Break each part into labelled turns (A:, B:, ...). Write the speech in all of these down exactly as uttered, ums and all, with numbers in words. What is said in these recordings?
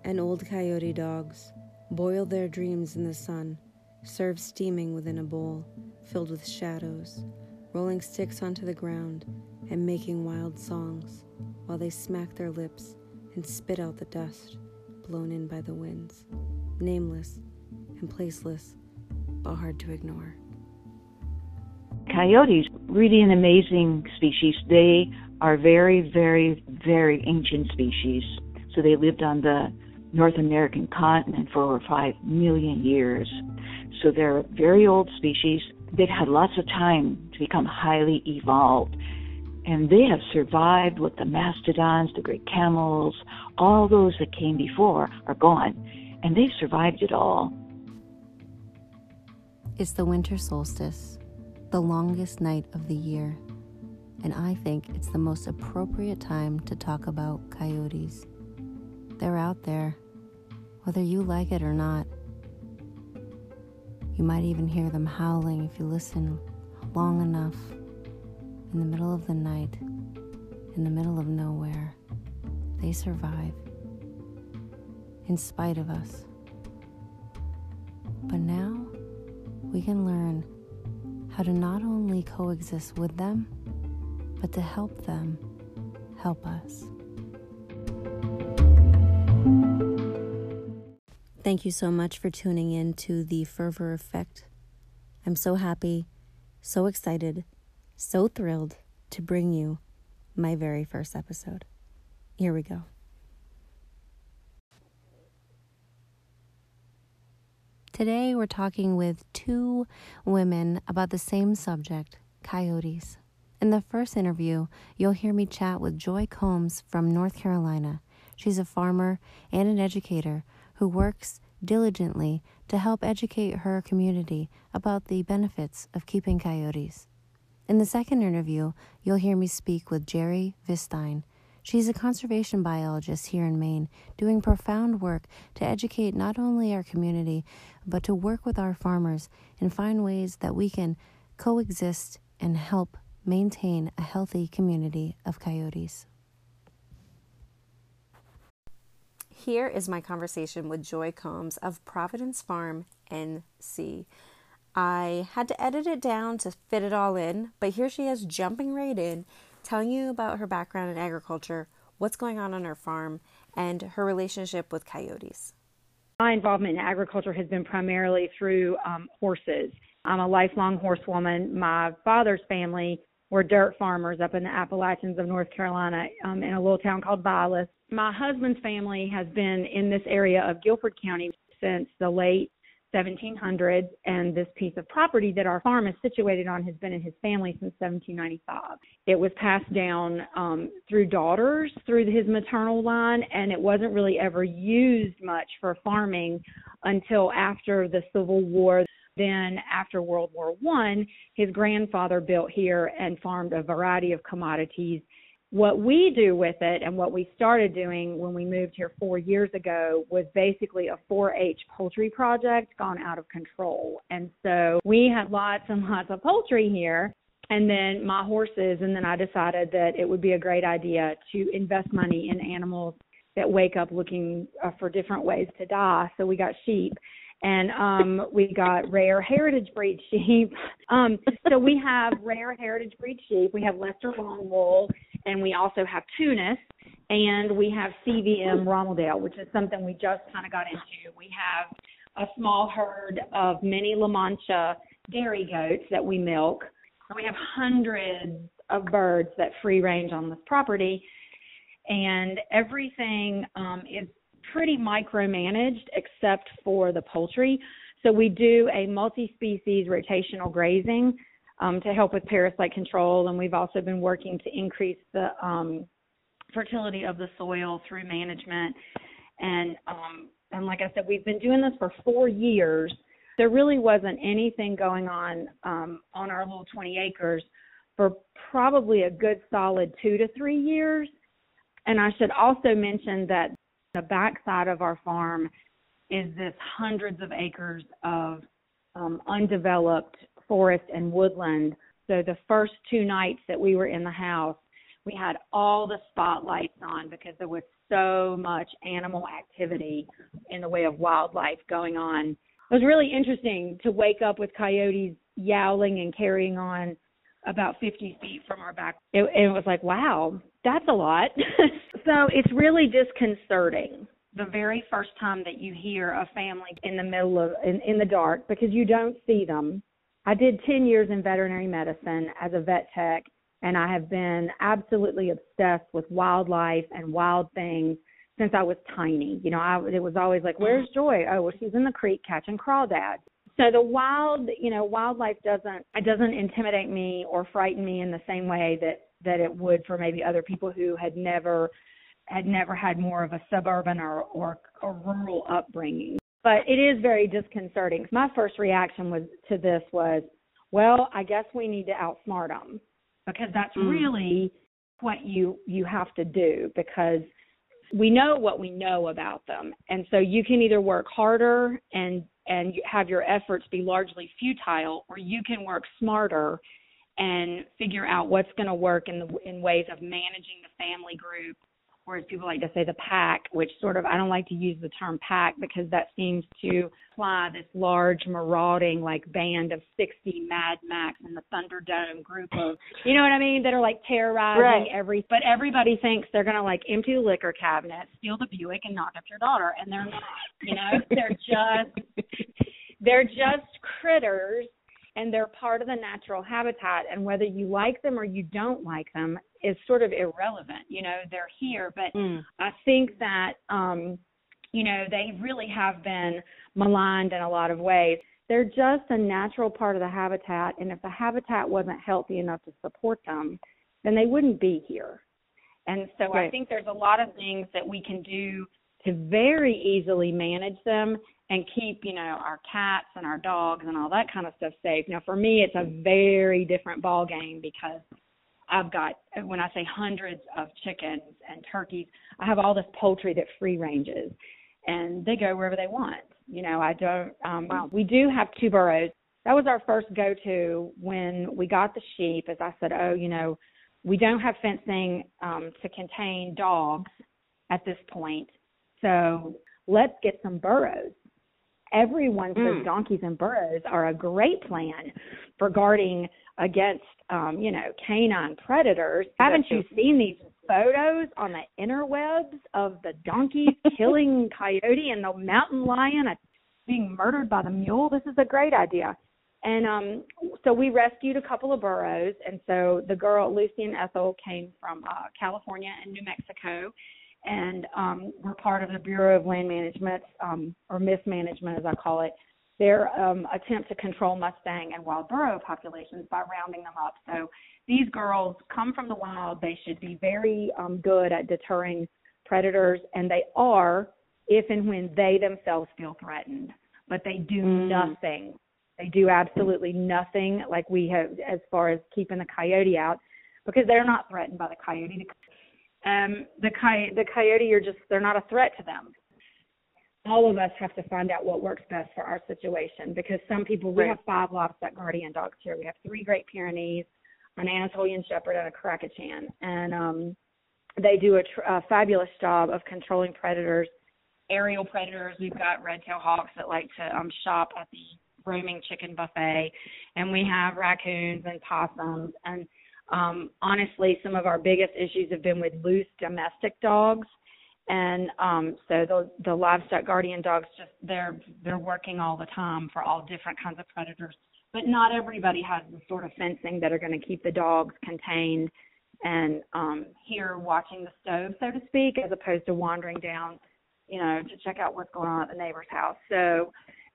A: and old coyote dogs boil their dreams in the sun, serve steaming within a bowl filled with shadows, rolling sticks onto the ground and making wild songs while they smack their lips and spit out the dust blown in by the winds, nameless and placeless, but hard to ignore.
B: Coyotes, really an amazing species. They are very, very, very ancient species. So they lived on the North American continent for over five million years. So they're a very old species. They've had lots of time to become highly evolved. And they have survived with the mastodons, the great camels, all those that came before are gone. And they've survived it all.
A: It's the winter solstice, the longest night of the year. And I think it's the most appropriate time to talk about coyotes. They're out there, whether you like it or not. You might even hear them howling if you listen long enough. In the middle of the night, in the middle of nowhere, they survive, in spite of us. But now, we can learn how to not only coexist with them, but to help them help us. Thank you so much for tuning in to The Fervor Effect. I'm so happy, so excited, so thrilled to bring you my very first episode. Here we go. Today we're talking with two women about the same subject, coyotes. In the first interview, you'll hear me chat with Joy Combs from North Carolina. She's a farmer and an educator who works diligently to help educate her community about the benefits of keeping coyotes. In the second interview, you'll hear me speak with Jerry Vistine. She's a conservation biologist here in Maine, doing profound work to educate not only our community, but to work with our farmers and find ways that we can coexist and help maintain a healthy community of coyotes. Here is my conversation with Joy Combs of Providence Farm, N C. I had to edit it down to fit it all in, but here she is jumping right in, telling you about her background in agriculture, what's going on on her farm, and her relationship with coyotes.
C: My involvement in agriculture has been primarily through um, horses. I'm a lifelong horsewoman. My father's family were dirt farmers up in the Appalachians of North Carolina um, in a little town called Vilas. My husband's family has been in this area of Guilford County since the late seventeen hundreds, and this piece of property that our farm is situated on has been in his family since seventeen ninety-five. It was passed down um, through daughters, through his maternal line, and it wasn't really ever used much for farming until after the Civil War. Then after World War One, his grandfather built here and farmed a variety of commodities. What we do with it and what we started doing when we moved here four years ago was basically a four H poultry project gone out of control. And so we had lots and lots of poultry here, and then my horses, and then I decided that it would be a great idea to invest money in animals that wake up looking uh, for different ways to die. So we got sheep. And um, we got rare heritage breed sheep. Um, so we have rare heritage breed sheep. We have Leicester long wool, and we also have Tunis, and we have C V M Rommeldale, which is something we just kind of got into. We have a small herd of mini La Mancha dairy goats that we milk. And we have hundreds of birds that free range on this property, and everything um, is pretty micromanaged except for the poultry. So we do a multi-species rotational grazing um, to help with parasite control, and we've also been working to increase the um, fertility of the soil through management. And um, and like I said, we've been doing this for four years. There really wasn't anything going on um, on our little twenty acres for probably a good solid two to three years. And I should also mention that the backside of our farm is this hundreds of acres of um, undeveloped forest and woodland. So the first two nights that we were in the house, We had all the spotlights on because there was so much animal activity in the way of wildlife going on. It was really interesting to wake up with coyotes yowling and carrying on about fifty feet from our back. It, it was like, wow, that's a lot. So it's really disconcerting the very first time that you hear a family in the middle of, in, in the dark, because you don't see them. I did ten years in veterinary medicine as a vet tech, and I have been absolutely obsessed with wildlife and wild things since I was tiny. You know, I, it was always like, where's Joy? Oh, well, she's in the creek catching crawdads. So the wild, you know, wildlife doesn't, it doesn't intimidate me or frighten me in the same way that, that it would for maybe other people who had never, had never had more of a suburban or, or, or rural upbringing. But it is very disconcerting. My first reaction was to this was, well, I guess we need to outsmart them, because that's mm. really what you, you have to do, because we know what we know about them. And so you can either work harder and, and you have your efforts be largely futile, or you can work smarter and figure out what's going to work in the, in ways of managing the family group, or as people like to say, the pack, which sort of, I don't like to use the term pack because that seems to imply this large marauding like band of sixty Mad Max in the Thunderdome group of, you know what I mean, that are like terrorizing right. every, but everybody thinks they're going to like empty the liquor cabinet, steal the Buick, and knock up your daughter, and they're not, you know, they're just, they're just critters. And they're part of the natural habitat, and whether you like them or you don't like them is sort of irrelevant. You know, they're here, but mm. I think that, um, you know, they really have been maligned in a lot of ways. They're just a natural part of the habitat, and if the habitat wasn't healthy enough to support them, then they wouldn't be here. And so right. I think there's a lot of things that we can do to very easily manage them and keep, you know, our cats and our dogs and all that kind of stuff safe. Now, for me, it's a very different ball game, because I've got, when I say hundreds of chickens and turkeys, I have all this poultry that free ranges, and they go wherever they want. You know, I don't, um, wow. we do have two burrows. That was our first go-to when we got the sheep, as I said, oh, you know, we don't have fencing um, to contain dogs at this point, so let's get some burrows. Everyone says mm. donkeys and burros are a great plan for guarding against, um, you know, canine predators. Haven't you seen these photos on the interwebs of the donkeys killing coyote and the mountain lion being murdered by the mule? This is a great idea. And um, so we rescued a couple of burros. And so the girl, Lucy and Ethel, came from uh, California and New Mexico, and um, we're part of the Bureau of Land Management, um, or mismanagement as I call it, their um, attempt to control Mustang and wild burro populations by rounding them up. So these girls come from the wild. They should be very um, good at deterring predators, and they are if and when they themselves feel threatened. But they do mm. nothing. They do absolutely nothing like we have as far as keeping the coyote out, because they're not threatened by the coyote. Um, the coyote, the coyote are just, they're not a threat to them. All of us have to find out what works best for our situation, because some people, we right. have five livestock guardian dogs here. We have three Great Pyrenees, an Anatolian Shepherd, and a Krakachan. And um, they do a, tr- a fabulous job of controlling predators, aerial predators. We've got red-tailed hawks that like to um, shop at the roaming chicken buffet. And we have raccoons and possums. And Um, honestly, some of our biggest issues have been with loose domestic dogs, and um, so the, the livestock guardian dogs just they're they're working all the time for all different kinds of predators. But not everybody has the sort of fencing that are going to keep the dogs contained and um, here watching the stove, so to speak, as opposed to wandering down, you know, to check out what's going on at the neighbor's house. So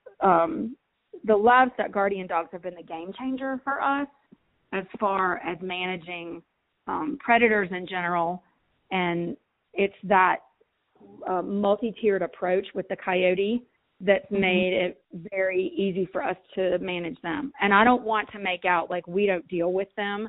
C: um, the livestock guardian dogs have been the game changer for us as far as managing um, predators in general, and it's that uh, multi-tiered approach with the coyote that's mm-hmm. made it very easy for us to manage them. And I don't want to make out like we don't deal with them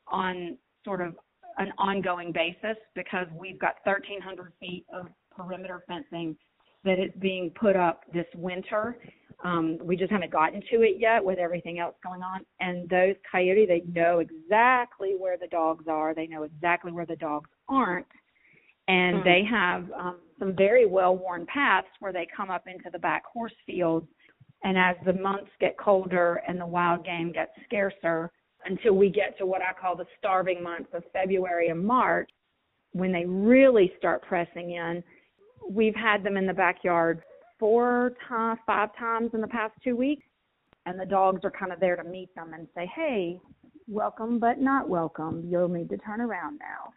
C: on sort of an ongoing basis, because we've got thirteen hundred feet of perimeter fencing that is being put up this winter Um, we just haven't gotten to it yet with everything else going on. And those coyote, they know exactly where the dogs are. They know exactly where the dogs aren't. And mm-hmm. they have um, some very well-worn paths where they come up into the back horse fields. And as the months get colder and the wild game gets scarcer, until we get to what I call the starving months of February and March, when they really start pressing in, we've had them in the backyard four times, five times in the past two weeks. And the dogs are kind of there to meet them and say, hey, welcome but not welcome. You'll need to turn around now.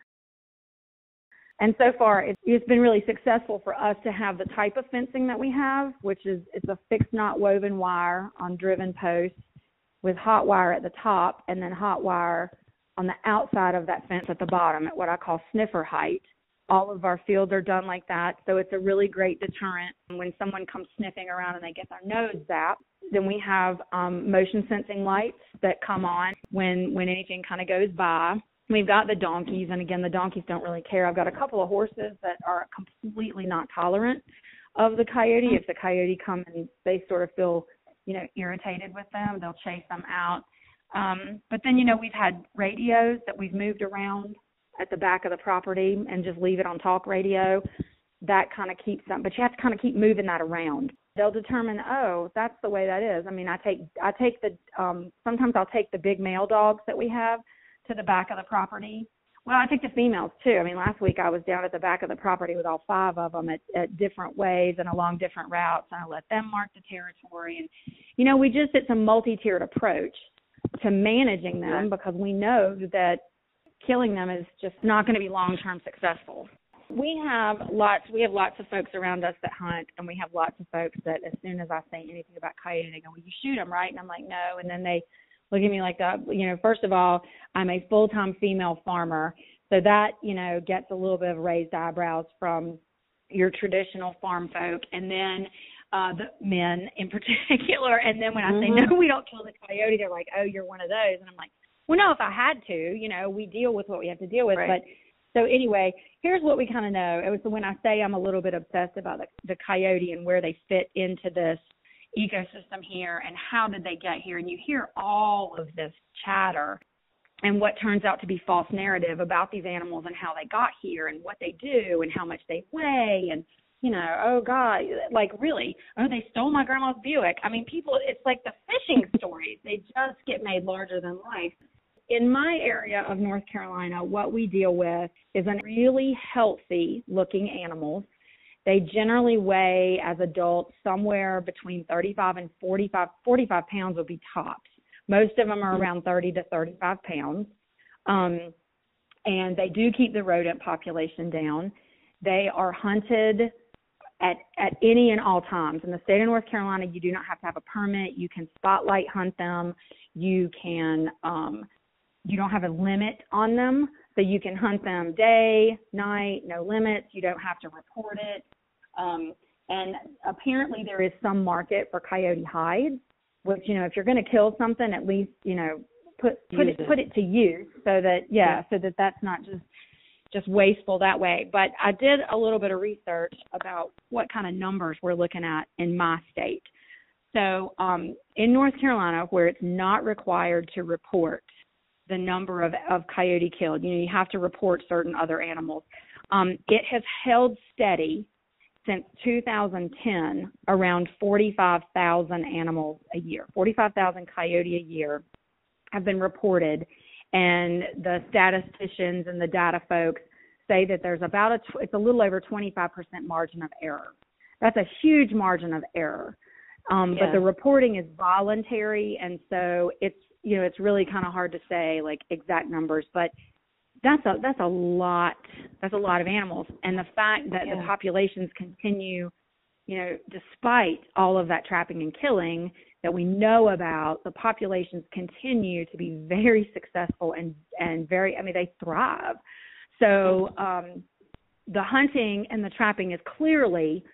C: And so far, it's been really successful for us to have the type of fencing that we have, which is it's a fixed knot woven wire on driven posts with hot wire at the top and then hot wire on the outside of that fence at the bottom at what I call sniffer height. All of our fields are done like that, so it's a really great deterrent. When someone comes sniffing around and they get their nose zapped, then we have um, motion sensing lights that come on when, when anything kind of goes by. We've got the donkeys, and again, the donkeys don't really care. I've got a couple of horses that are completely not tolerant of the coyote. If the coyote comes and they sort of feel, you know, irritated with them, they'll chase them out. Um, but then, you know, we've had radios that we've moved around at the back of the property and just leave it on talk radio. That kind of keeps them, but you have to kind of keep moving that around. They'll determine, oh, that's the way that is. I mean, I take, I take the, um, sometimes I'll take the big male dogs that we have to the back of the property. Well, I take the females too. I mean, last week I was down at the back of the property with all five of them at, at different ways and along different routes, and I let them mark the territory. And, you know, we just, it's a multi-tiered approach to managing them because we know that killing them is just not going to be long-term successful. We have lots, we have lots of folks around us that hunt, and we have lots of folks that as soon as I say anything about coyote, they go, well, you shoot them, right? And I'm like, no. And then they look at me like that. You know, first of all, I'm a full-time female farmer, so that, you know, gets a little bit of raised eyebrows from your traditional farm folk, and then uh, the men in particular. And then when I mm-hmm. say, no, we don't kill the coyote, they're like, oh, you're one of those. And I'm like, well, no, if I had to, you know, we deal with what we have to deal with.
A: Right.
C: But so anyway, here's what we kind of know. It was when I say I'm a little bit obsessed about the, the coyote and where they fit into this ecosystem here and how did they get here. And you hear all of this chatter and what turns out to be false narrative about these animals and how they got here and what they do and how much they weigh and, you know, oh, God, like really, oh, they stole my grandma's Buick. I mean, people, it's like the fishing stories. They just get made larger than life. In my area of North Carolina, what we deal with is a really healthy-looking animals. They generally weigh, as adults, somewhere between thirty-five and forty-five. forty-five pounds would be tops. Most of them are around thirty to thirty-five pounds. Um, and they do keep the rodent population down. They are hunted at, at any and all times. In the state of North Carolina, you do not have to have a permit. You can spotlight hunt them. You can, um, you don't have a limit on them. So you can hunt them day, night, no limits. You don't have to report it. Um, and apparently there is some market for coyote hides, which, you know, if you're going to kill something, at least, you know, put put it, it put it to use so that, yeah, yeah, so that that's not just just wasteful that way. But I did a little bit of research about what kind of numbers we're looking at in my state. So um, in North Carolina, where it's not required to report the number of, of coyote killed, you know, you have to report certain other animals. Um, it has held steady since two thousand ten, around forty-five thousand animals a year. forty-five thousand coyote a year have been reported, and the statisticians and the data folks say that there's about a, it's a little over twenty-five percent margin of error. That's a huge margin of error. Um, yeah. But the reporting is voluntary, and so it's, you know, it's really kind of hard to say like exact numbers, but that's a that's a lot that's a lot of animals. And the fact that yeah. the populations continue, you know, despite all of that trapping and killing that we know about, the populations continue to be very successful and and very, I mean, they thrive. So um, the hunting and the trapping is clearly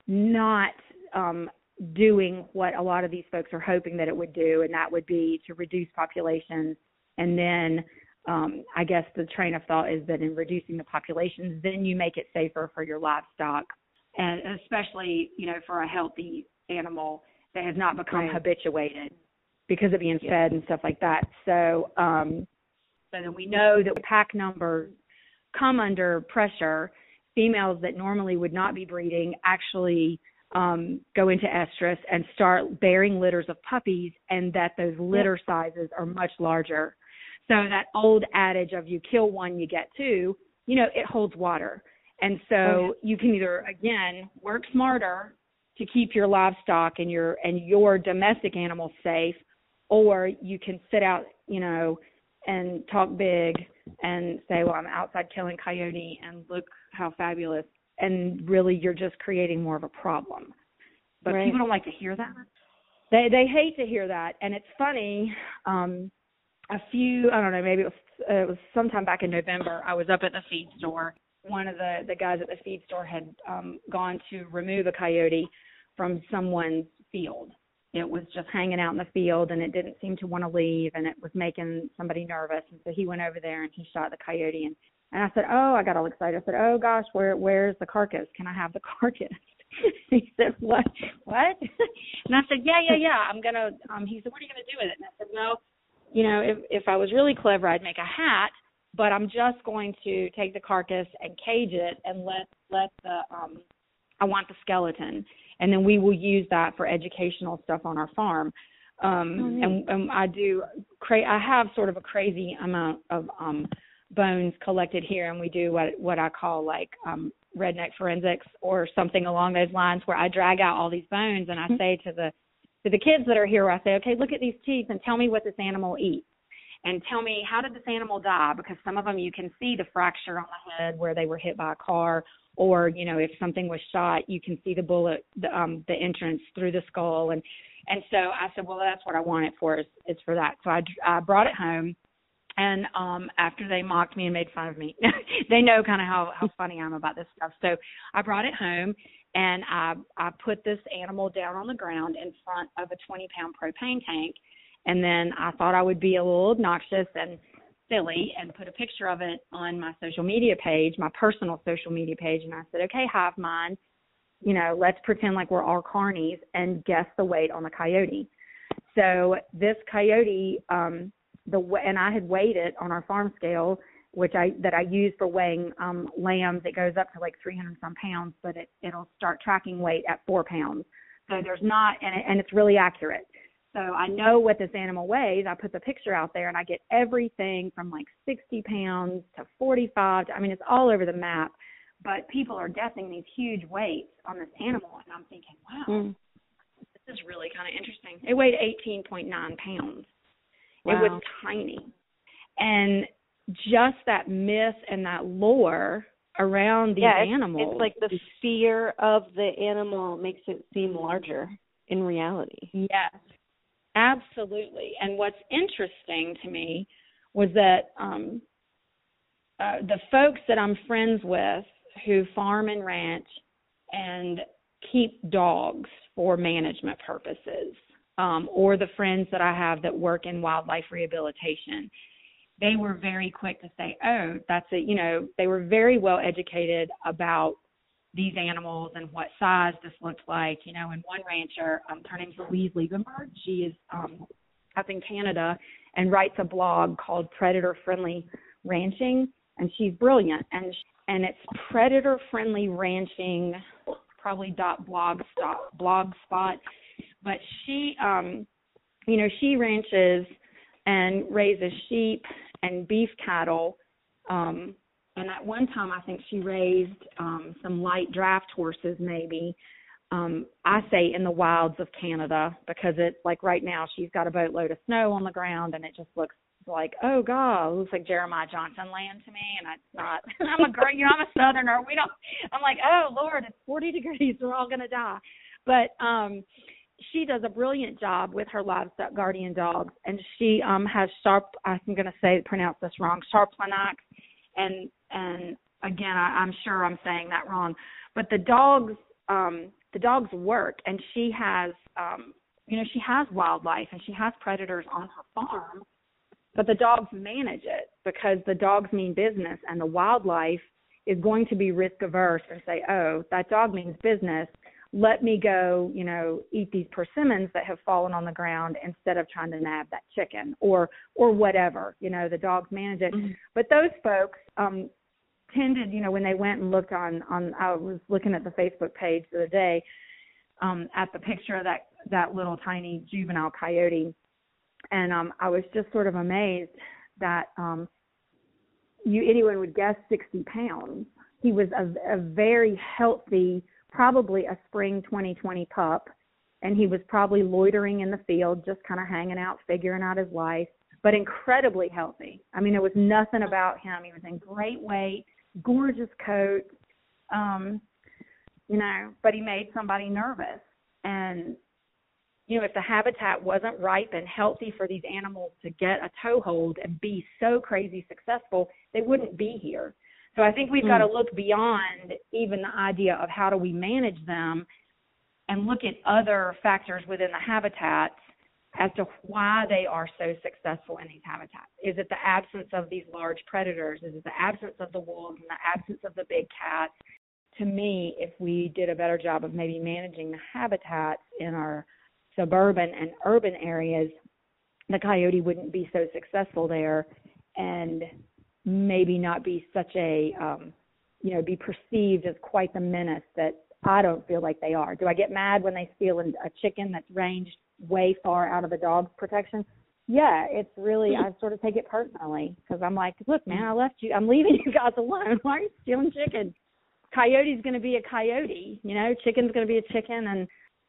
C: not um, doing what a lot of these folks are hoping that it would do, and that would be to reduce populations. And then um, I guess the train of thought is that in reducing the populations, then you make it safer for your livestock, and especially, you know, for a healthy animal They have not become
A: right.
C: habituated because of being
A: yeah.
C: fed and stuff like that. So, um, so then we know that when pack numbers come under pressure, females that normally would not be breeding actually um, go into estrus and start bearing litters of puppies, and that those litter yep. sizes are much larger. So that old adage of you kill one, you get two, you know, it holds water. And so oh, yeah. you can either, again, work smarter to keep your livestock and your and your domestic animals safe, or you can sit out, you know, and talk big and say, well, I'm outside killing coyote and look how fabulous. And really you're just creating more of a problem. But right. people don't like to hear that. They they hate to hear that. And it's funny, um, a few, I don't know, maybe it was, uh, it was sometime back in November, I was up at the feed store. One of the, the guys at the feed store had um, gone to remove a coyote from someone's field. It was just hanging out in the field, and it didn't seem to want to leave, and it was making somebody nervous. And so he went over there, and he shot the coyote. And, and I said, oh, I got all excited. I said, oh, gosh, where where's the carcass? Can I have the carcass? He said, what? What? And I said, yeah, yeah, yeah, I'm going to um, – he said, what are you going to do with it? And I said, well, you know, if, if I was really clever, I'd make a hat, but I'm just going to take the carcass and cage it and let, let the um, – I want the skeleton. And then we will use that for educational stuff on our farm. Um, oh, yeah. and, and I do, cra- I have sort of a crazy amount of um, bones collected here, and we do what what I call like um, redneck forensics or something along those lines, where I drag out all these bones and I mm-hmm. say to the to the kids that are here, I say, okay, look at these teeth and tell me what this animal eats. And tell me, how did this animal die? Because some of them you can see the fracture on the head where they were hit by a car. Or, you know, if something was shot, you can see the bullet, the, um, the entrance through the skull. And, and so I said, well, that's what I want it for, is, is for that. So I, I brought it home. And um, after they mocked me and made fun of me, they know kind of how, how funny I am about this stuff. So I brought it home, and I, I put this animal down on the ground in front of a twenty-pound propane tank. And then I thought I would be a little obnoxious and silly and put a picture of it on my social media page, my personal social media page. And I said, okay, hive mind, you know, let's pretend like we're all carnies and guess the weight on the coyote. So this coyote, um, the and I had weighed it on our farm scale, which I that I use for weighing um, lambs. It goes up to like three hundred some pounds, but it, it'll start tracking weight at four pounds. So there's not, and, it, and it's really accurate. So I know what this animal weighs. I put the picture out there, and I get everything from like sixty pounds to forty-five. To, I mean, it's all over the map. But people are guessing these huge weights on this animal, and I'm thinking, wow, mm. this is really kind of interesting. It weighed eighteen point nine pounds. Wow. It was tiny. And just that myth and that lore around these
A: yeah, it's,
C: animals.
A: It's like the fear of the animal makes it seem larger in reality.
C: Yes. Absolutely. And what's interesting to me was that um, uh, the folks that I'm friends with who farm and ranch and keep dogs for management purposes, um, or the friends that I have that work in wildlife rehabilitation, they were very quick to say, oh, that's it. You know, they were very well educated about these animals and what size this looked like, you know. And one rancher, um, her name's Louise Liebenberg. She is um, up in Canada and writes a blog called Predator Friendly Ranching, and she's brilliant. And and it's Predator Friendly Ranching, probably dot blog stop, blog spot. But she, um, you know, she ranches and raises sheep and beef cattle. Um, And at one time, I think she raised um, some light draft horses, maybe. Um, I say in the wilds of Canada, because it's like right now she's got a boatload of snow on the ground, and it just looks like, oh God, it looks like Jeremiah Johnson land to me. And it's not. I'm a girl, you know, I'm a Southerner. We don't. I'm like, oh Lord, it's forty degrees. We're all gonna die. But um, she does a brilliant job with her livestock guardian dogs, and she um, has sharp. I'm gonna say pronounce this wrong. Sharp-Planax. And and again, I, I'm sure I'm saying that wrong, but the dogs, um, the dogs work, and she has, um, you know, she has wildlife and she has predators on her farm, but the dogs manage it because the dogs mean business, and the wildlife is going to be risk averse and say, oh, that dog means business. let me go, you know, eat these persimmons that have fallen on the ground instead of trying to nab that chicken or or whatever. You know, the dogs manage it. Mm-hmm. But those folks um, tended, you know, when they went and looked on, on, I was looking at the Facebook page the other day um, at the picture of that, that little tiny juvenile coyote. And um, I was just sort of amazed that um, you anyone would guess sixty pounds. He was a, a very healthy, probably a spring twenty twenty pup, and he was probably loitering in the field, just kind of hanging out, figuring out his life, but incredibly healthy. I mean, there was nothing about him. He was in great weight, gorgeous coat, um, you know, but he made somebody nervous. And, you know, if the habitat wasn't ripe and healthy for these animals to get a toehold and be so crazy successful, they wouldn't be here. So I think we've mm. got to look beyond even the idea of how do we manage them and look at other factors within the habitats as to why they are so successful in these habitats. Is it the absence of these large predators? Is it the absence of the wolves and the absence of the big cats? To me, if we did a better job of maybe managing the habitats in our suburban and urban areas, the coyote wouldn't be so successful there and maybe not be such a, um, you know, be perceived as quite the menace that I don't feel like they are. Do I get mad when they steal a chicken that's ranged way far out of the dog's protection? Yeah, it's really, I sort of take it personally because I'm like, look, man, I left you, I'm leaving you guys alone. Why are you stealing chicken? Coyote's going to be a coyote, you know, chicken's going to be a chicken. And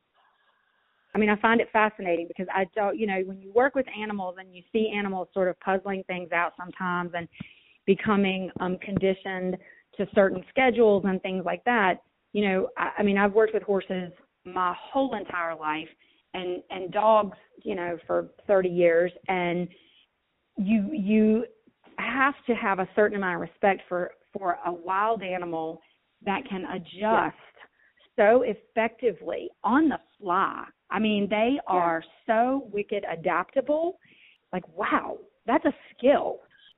C: I mean, I find it fascinating because I don't, you know, when you work with animals and you see animals sort of puzzling things out sometimes and becoming um, conditioned to certain schedules and things like that, you know, I, I mean, I've worked with horses my whole entire life and, and dogs, you know, for thirty years. And you, you have to have a certain amount of respect for, for a wild animal that can adjust yeah. so effectively on the fly. I mean, they are yeah. so wicked adaptable. Like, wow, that's a skill.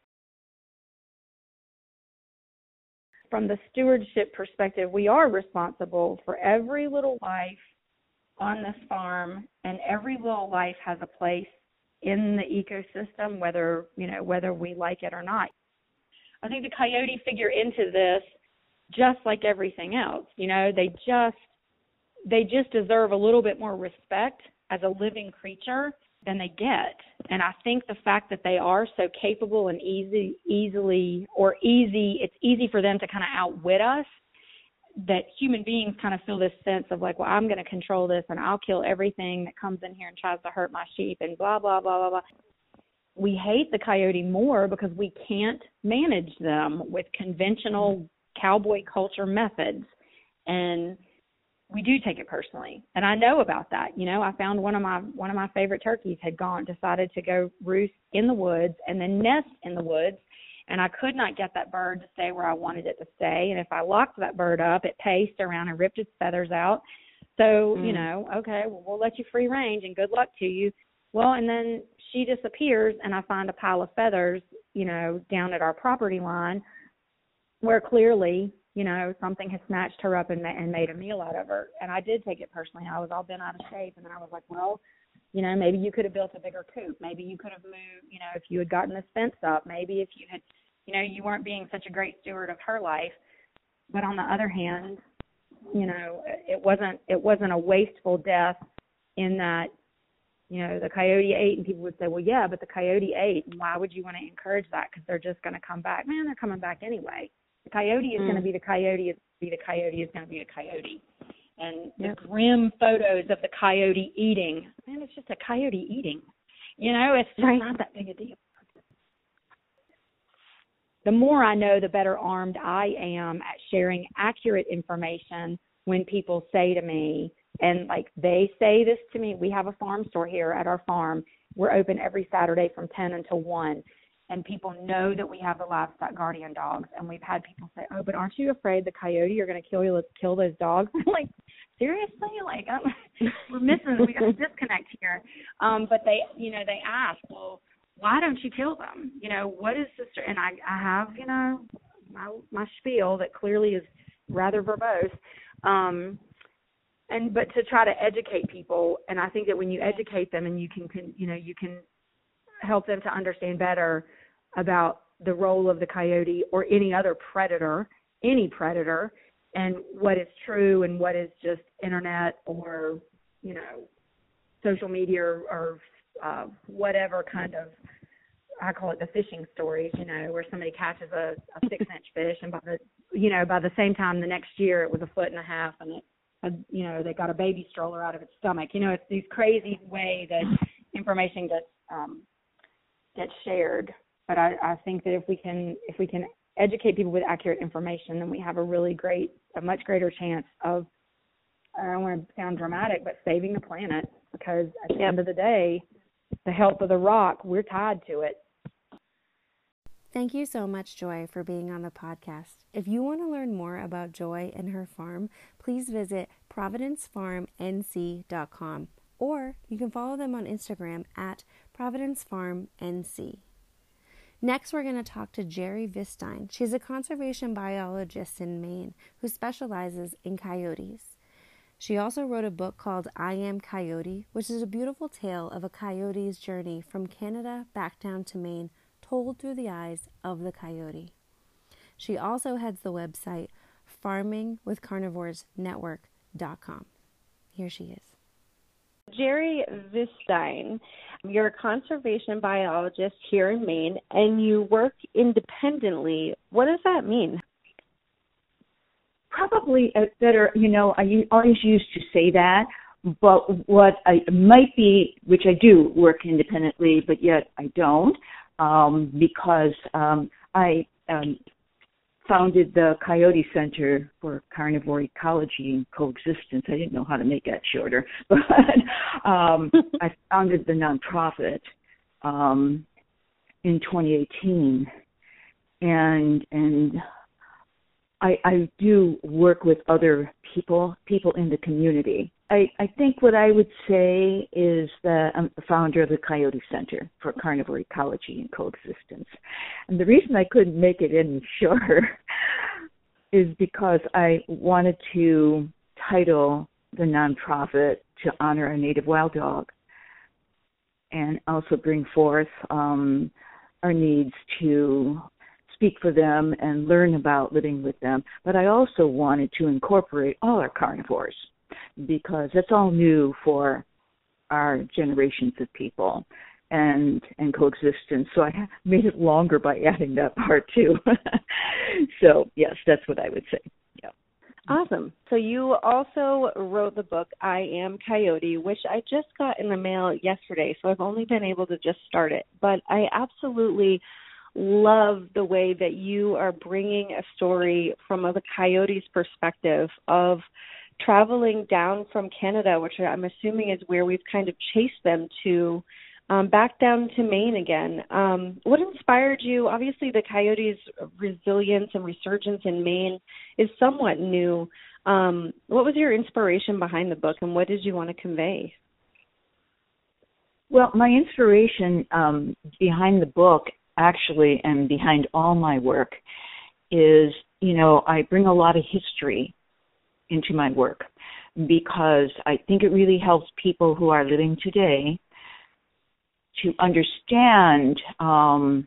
C: From the stewardship perspective, we are responsible for every little life on this farm, and every little life has a place in the ecosystem, whether, you know, whether we like it or not. I think the coyote figure into this just like everything else. You know, they just they just deserve a little bit more respect as a living creature than they get. And I think the fact that they are so capable and easy, easily or easy, it's easy for them to kind of outwit us, that human beings kind of feel this sense of like, well, I'm going to control this and I'll kill everything that comes in here and tries to hurt my sheep and blah, blah, blah, blah, blah. We hate the coyote more because we can't manage them with conventional cowboy culture methods. And we do take it personally. And I know about that. You know, I found one of my one of my favorite turkeys had gone, decided to go roost in the woods and then nest in the woods. And I could not get that bird to stay where I wanted it to stay. And if I locked that bird up, it paced around and ripped its feathers out. So, mm. you know, okay, well, we'll let you free range and good luck to you. Well, and then she disappears and I find a pile of feathers, you know, down at our property line where clearly, you know, something has snatched her up and, ma- and made a meal out of her. And I did take it personally. I was all bent out of shape. And then I was like, well, you know, maybe you could have built a bigger coop. Maybe you could have moved, you know, if you had gotten this fence up. Maybe if you had, you know, you weren't being such a great steward of her life. But on the other hand, you know, it wasn't it wasn't a wasteful death in that, you know, the coyote ate, and people would say, well, yeah, but the coyote ate. And why would you want to encourage that? Because they're just going to come back. Man, they're coming back anyway. The coyote is mm. going to be the coyote. Is be the coyote is going to be the coyote. And yep. the grim photos of the coyote eating, man, it's just a coyote eating. You know, it's just right. not that big a deal. The more I know, the better armed I am at sharing accurate information when people say to me, and like they say this to me, we have a farm store here at our farm. We're open every Saturday from ten until one. And people know that we have the livestock guardian dogs. And we've had people say, oh, but aren't you afraid the coyote are going to kill you, let's kill those dogs? I'm like, seriously? Like, I'm, we're missing, we got a disconnect here. Um, but they, you know, they ask, well, why don't you kill them? You know, what is this? And I, I have, you know, my, my spiel that clearly is rather verbose. Um, and but to try to educate people. And I think that when you educate them and you can, can you know, you can help them to understand better about the role of the coyote or any other predator, any predator, and what is true and what is just internet or, you know, social media or, or uh, whatever kind of, I call it the fishing stories, you know, where somebody catches a, a six-inch fish, and by the, you know, by the same time the next year it was a foot and a half, and it, uh, you know, they got a baby stroller out of its stomach. You know, it's these crazy way that information gets um, gets shared. But I, I think that if we can if we can educate people with accurate information, then we have a really great, a much greater chance of, I don't want to sound dramatic, but saving the planet, because at the yep. end of the day, the health of the rock, we're tied to it.
A: Thank you so much, Joy, for being on the podcast. If you want to learn more about Joy and her farm, please visit providence farm n c dot com, or you can follow them on Instagram at providence farm n c. Next, we're going to talk to Jerry Vistine. She's a conservation biologist in Maine who specializes in coyotes. She also wrote a book called I Am Coyote, which is a beautiful tale of a coyote's journey from Canada back down to Maine, told through the eyes of the coyote. She also heads the website farming with carnivores network dot com. Here she is.
D: Jerry Vistine, you're a conservation biologist here in Maine, and you work independently. What does that mean?
B: Probably a better, you know, I always used to say that, but what I might be, which I do work independently, but yet I don't, um, because um, I um, founded the Coyote Center for Carnivore Ecology and Coexistence. I didn't know how to make that shorter, but um, I founded the nonprofit um, in twenty eighteen, and and I, I do work with other people, people in the community. I, I think what I would say is that I'm the founder of the Coyote Center for Carnivore Ecology and Coexistence. And the reason I couldn't make it any shorter is because I wanted to title the nonprofit to honor our native wild dog and also bring forth um, our needs to speak for them and learn about living with them. But I also wanted to incorporate all our carnivores, because that's all new for our generations of people and and coexistence. So I made it longer by adding that part too. So yes, that's what I would say. Yeah.
D: Awesome. So you also wrote the book I Am Coyote, which I just got in the mail yesterday, so I've only been able to just start it. But I absolutely love the way that you are bringing a story from a coyote's perspective of traveling down from Canada, which I'm assuming is where we've kind of chased them to, um, back down to Maine again. Um, what inspired you? Obviously, the coyote's resilience and resurgence in Maine is somewhat new. Um, what was your inspiration behind the book, and what did you want to convey?
B: Well, my inspiration um, behind the book, actually, and behind all my work is, you know, I bring a lot of history into my work, because I think it really helps people who are living today to understand um,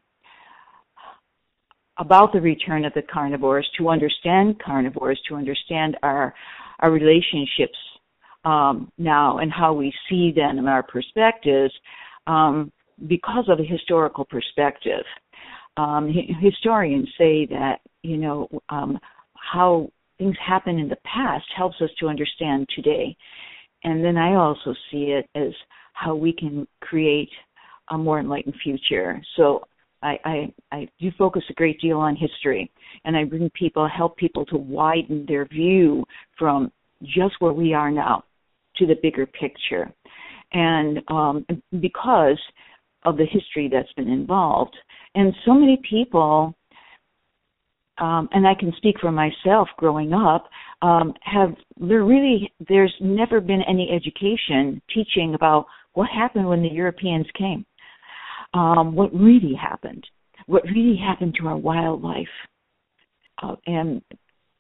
B: about the return of the carnivores, to understand carnivores, to understand our our relationships um, now and how we see them and our perspectives, um, because of a historical perspective. Um, historians say that, you know, um, how things happen in the past helps us to understand today. And then I also see it as how we can create a more enlightened future. So I, I, I do focus a great deal on history, and I bring people, help people to widen their view from just where we are now to the bigger picture. And um, because of the history that's been involved. And so many people, um, and I can speak for myself growing up, um, have, there really, there's never been any education teaching about what happened when the Europeans came, um, what really happened, what really happened to our wildlife. Uh, and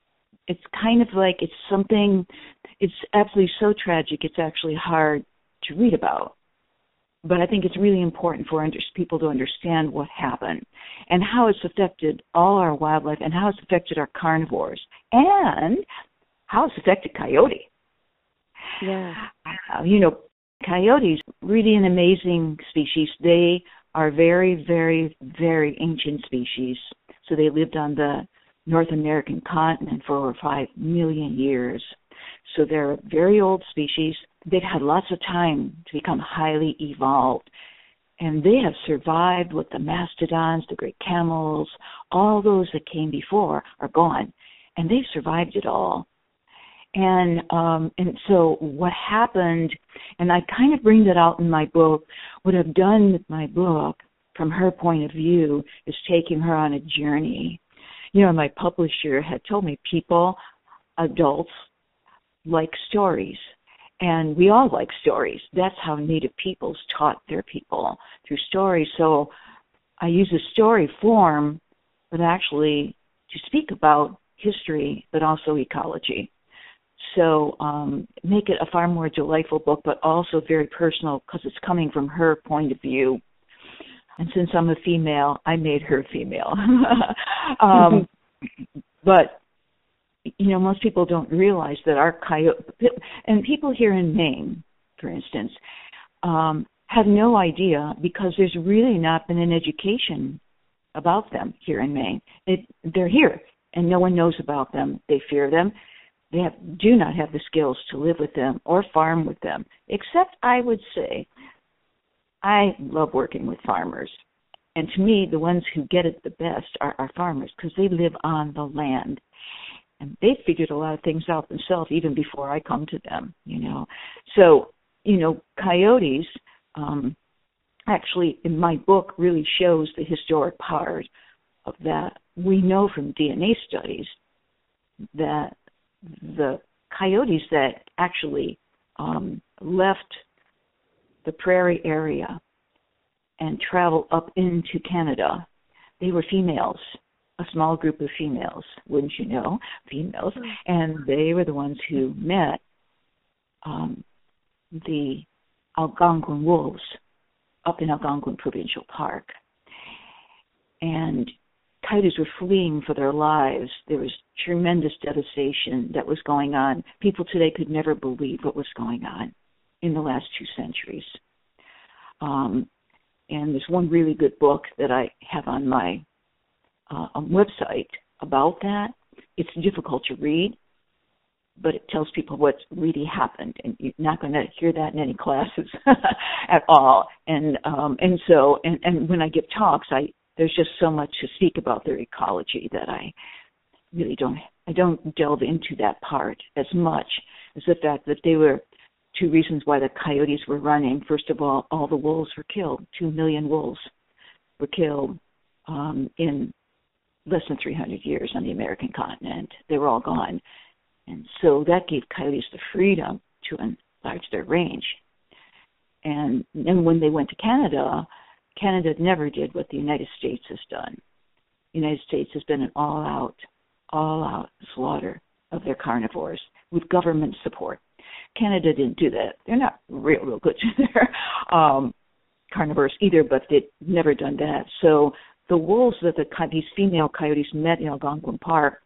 B: it's kind of like it's something, it's absolutely so tragic, it's actually hard to read about. But I think it's really important for under, people to understand what happened and how it's affected all our wildlife and how it's affected our carnivores and how it's affected coyote.
D: Yeah.
B: Uh, you know, coyotes, really an amazing species. They are very, very, very ancient species. So they lived on the North American continent for over five million years. So they're a very old species. They've had lots of time to become highly evolved. And they have survived with the mastodons, the great camels, all those that came before are gone. And they've survived it all. And um, and so what happened, and I kind of bring that out in my book, what I've done with my book from her point of view is taking her on a journey. You know, my publisher had told me people, adults, like stories. And we all like stories. That's how Native peoples taught their people, through stories. So I use a story form, but actually to speak about history, but also ecology. So um, make it a far more delightful book, but also very personal because it's coming from her point of view. And since I'm a female, I made her female. um, but, you know, most people don't realize that our coyote, and people here in Maine, for instance, um, have no idea because there's really not been an education about them here in Maine. It, they're here, and no one knows about them. They fear them. They have, do not have the skills to live with them or farm with them, except I would say I love working with farmers. And to me, the ones who get it the best are our farmers because they live on the land. And they figured a lot of things out themselves even before I come to them, you know. So, you know, coyotes, um, actually in my book really shows the historic part of that. We know from D N A studies that the coyotes that actually um, left the prairie area and traveled up into Canada, they were females, a small group of females, wouldn't you know, females, and they were the ones who met um, the Algonquin wolves up in Algonquin Provincial Park. And coyotes were fleeing for their lives. There was tremendous devastation that was going on. People today could never believe what was going on in the last two centuries. Um, and there's one really good book that I have on my uh, website about that. It's difficult to read, but it tells people what really happened, and you're not going to hear that in any classes at all. And um, and so, and, and when I give talks, I there's just so much to speak about their ecology that I really don't, I don't delve into that part as much as the fact that they were two reasons why the coyotes were running. First of all, all the wolves were killed. Two million wolves were killed um, in less than three hundred years on the American continent. They were all gone. And so that gave coyotes the freedom to enlarge their range. And then when they went to Canada, Canada never did what the United States has done. The United States has been an all-out, all-out slaughter of their carnivores with government support. Canada didn't do that. They're not real, real good to their um, carnivores either, but they've never done that. So the wolves that the, these female coyotes met in Algonquin Park,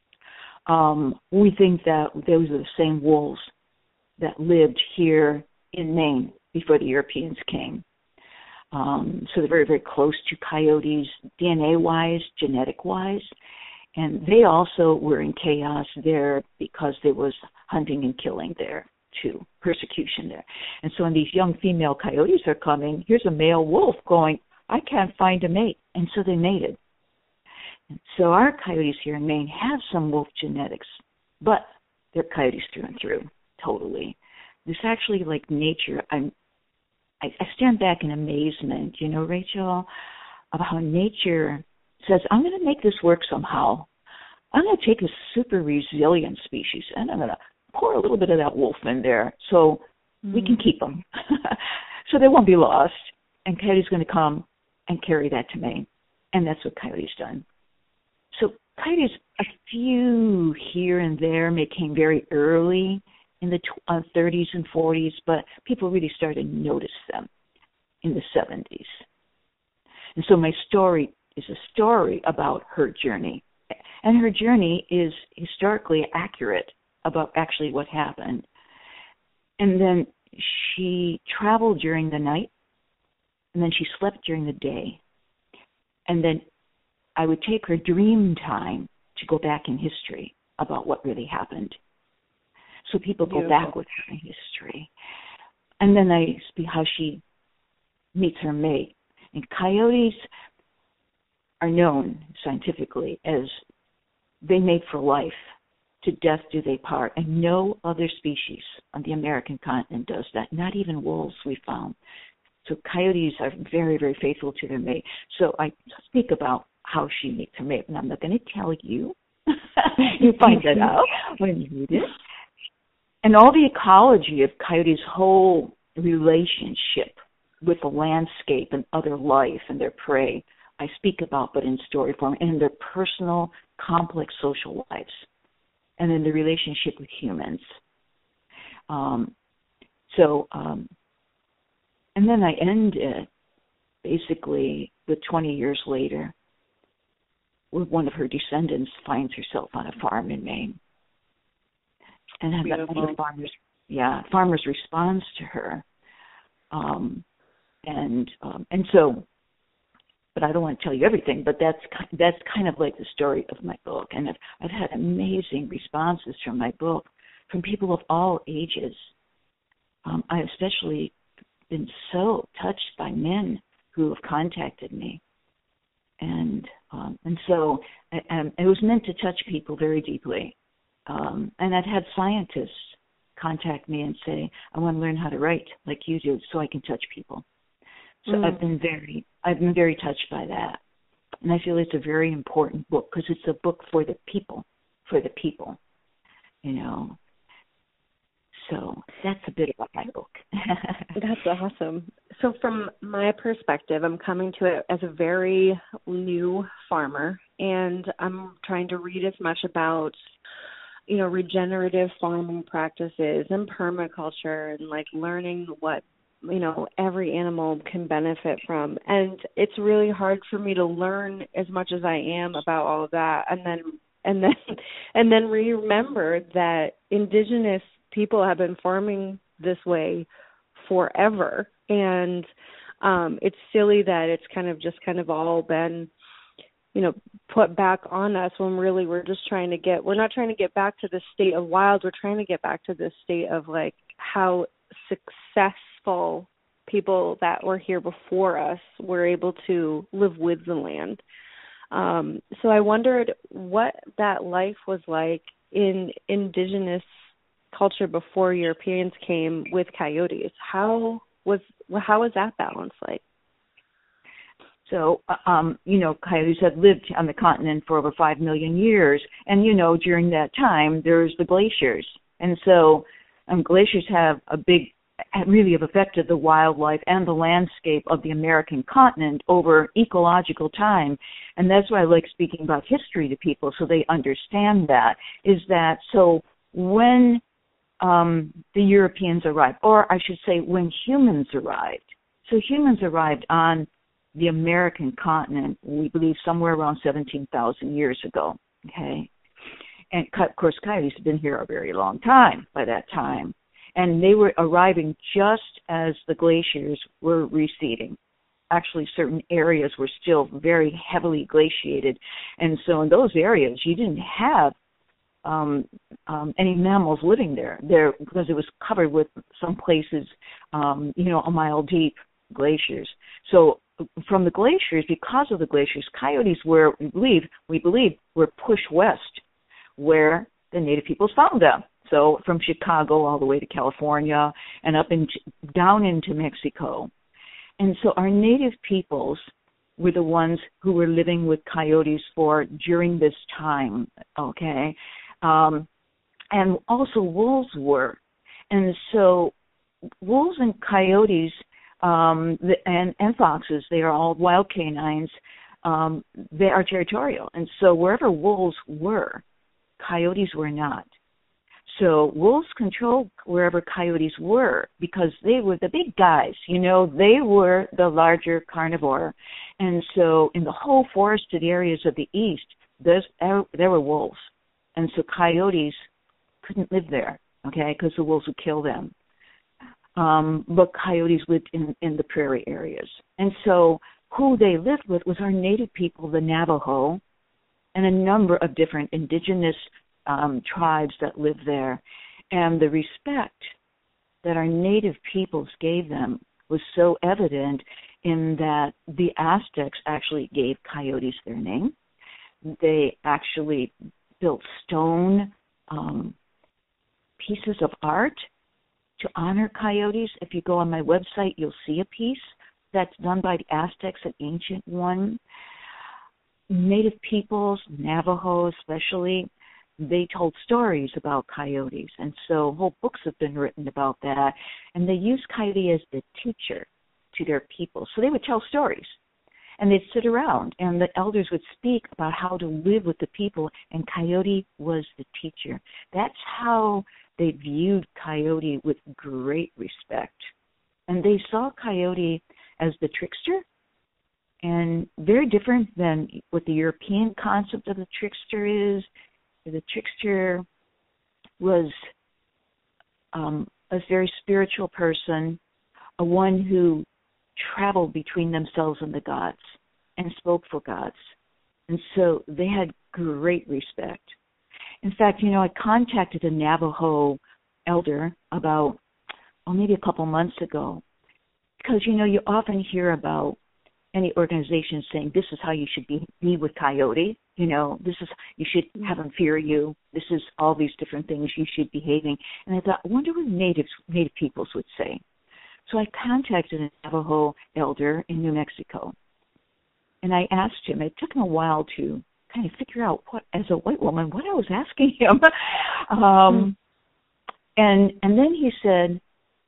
B: um, we think that those are the same wolves that lived here in Maine before the Europeans came. Um, so they're very, very close to coyotes D N A-wise, genetic-wise. And they also were in chaos there because there was hunting and killing there, too, persecution there. And so when these young female coyotes are coming, here's a male wolf going, I can't find a mate. And so they mated. And so our coyotes here in Maine have some wolf genetics, but they're coyotes through and through, totally. It's actually like nature. I'm I, I stand back in amazement, you know, Rachel, of how nature says, I'm going to make this work somehow. I'm going to take a super resilient species, and I'm going to pour a little bit of that wolf in there so mm. we can keep them. So they won't be lost, and Coyote's going to come and carry that to Maine, and that's what Coyote's done. So coyotes, a few here and there, may came very early in the uh, thirties and forties, but people really started to notice them in the seventies. And so my story is a story about her journey. And her journey is historically accurate about actually what happened. And then she traveled during the night, and then she slept during the day. And then I would take her dream time to go back in history about what really happened. So people go
D: Beautiful.
B: back with her in history. And then I see how she meets her mate. And coyotes are known scientifically as they mate for life. To death do they part. And no other species on the American continent does that, not even wolves we found. So coyotes are very, very faithful to their mate. So I speak about how she meets her mate, and I'm not going to tell you. You find that out when you read it. And all the ecology of coyotes' whole relationship with the landscape and other life and their prey, I speak about, but in story form, and in their personal, complex social lives, and in the relationship with humans. Um, so, um, and then I end it basically with twenty years later, where one of her descendants finds herself on a farm in Maine. And then the farmers, yeah, farmers responds to her. Um, and um, and so, but I don't want to tell you everything, but that's that's kind of like the story of my book. And I've, I've had amazing responses from my book from people of all ages. Um, I've especially been so touched by men who have contacted me. And um, and so and it was meant to touch people very deeply. Um, and I've had scientists contact me and say, I want to learn how to write like you do so I can touch people. So mm. I've been very, I've been very touched by that. And I feel it's a very important book because it's a book for the people, for the people, you know. So that's a bit about my book.
D: That's awesome. So from my perspective, I'm coming to it as a very new farmer, and I'm trying to read as much about, you know, regenerative farming practices and permaculture and like learning what, you know, every animal can benefit from. And it's really hard for me to learn as much as I am about all of that. And then, and then, and then remember that indigenous people have been farming this way forever. And um, it's silly that it's kind of just kind of all been, you know, put back on us when really we're just trying to get, we're not trying to get back to the state of wild. We're trying to get back to the state of like how successful people that were here before us were able to live with the land. Um, so I wondered what that life was like in indigenous culture before Europeans came with coyotes. How was, how was that balance like?
B: So, um, you know, coyotes have lived on the continent for over five million years. And, you know, during that time, there's the glaciers. And so um, glaciers have a big, really have affected the wildlife and the landscape of the American continent over ecological time. And that's why I like speaking about history to people so they understand that, is that so when um, the Europeans arrived, or I should say when humans arrived, so humans arrived on the American continent, we believe somewhere around seventeen thousand years ago, okay? And, of course, coyotes have been here a very long time by that time. And they were arriving just as the glaciers were receding. Actually, certain areas were still very heavily glaciated. And so in those areas, you didn't have um, um, any mammals living there, there because it was covered with some places, um, you know, a mile deep glaciers. So from the glaciers, because of the glaciers, coyotes were, we believe, we believe, were pushed west, where the native peoples found them. So from Chicago all the way to California and up into, down into Mexico. And so our native peoples were the ones who were living with coyotes for during this time, okay? Um, and also wolves were. And so wolves and coyotes Um, the, and, and foxes, they are all wild canines. um, they are territorial. And so wherever wolves were, coyotes were not. So wolves controlled wherever coyotes were because they were the big guys. You know, they were the larger carnivore. And so in the whole forested areas of the east, there's, there were wolves. And so coyotes couldn't live there, okay, because the wolves would kill them. Um, but coyotes lived in, in the prairie areas. And so who they lived with was our native people, the Navajo, and a number of different indigenous um, tribes that lived there. And the respect that our native peoples gave them was so evident in that the Aztecs actually gave coyotes their name. They actually built stone um, pieces of art to honor coyotes. If you go on my website, you'll see a piece that's done by the Aztecs, an ancient one. Native peoples, Navajo especially, they told stories about coyotes. And so whole books have been written about that. And they used coyote as the teacher to their people. So they would tell stories. And they'd sit around, and the elders would speak about how to live with the people, and coyote was the teacher. That's how they viewed coyote with great respect. And they saw coyote as the trickster, and very different than what the European concept of the trickster is. The trickster was um, a very spiritual person, a one who traveled between themselves and the gods and spoke for gods. And so they had great respect. In fact, you know, I contacted a Navajo elder about, oh, maybe a couple months ago, because, you know, you often hear about any organization saying this is how you should be, be with coyote. You know, this is, you should have them fear you. This is all these different things you should be behaving. And I thought, I wonder what natives, native peoples would say. So I contacted a Navajo elder in New Mexico, and I asked him. It took him a while to kind of figure out what, as a white woman, what I was asking him. um, and and then he said,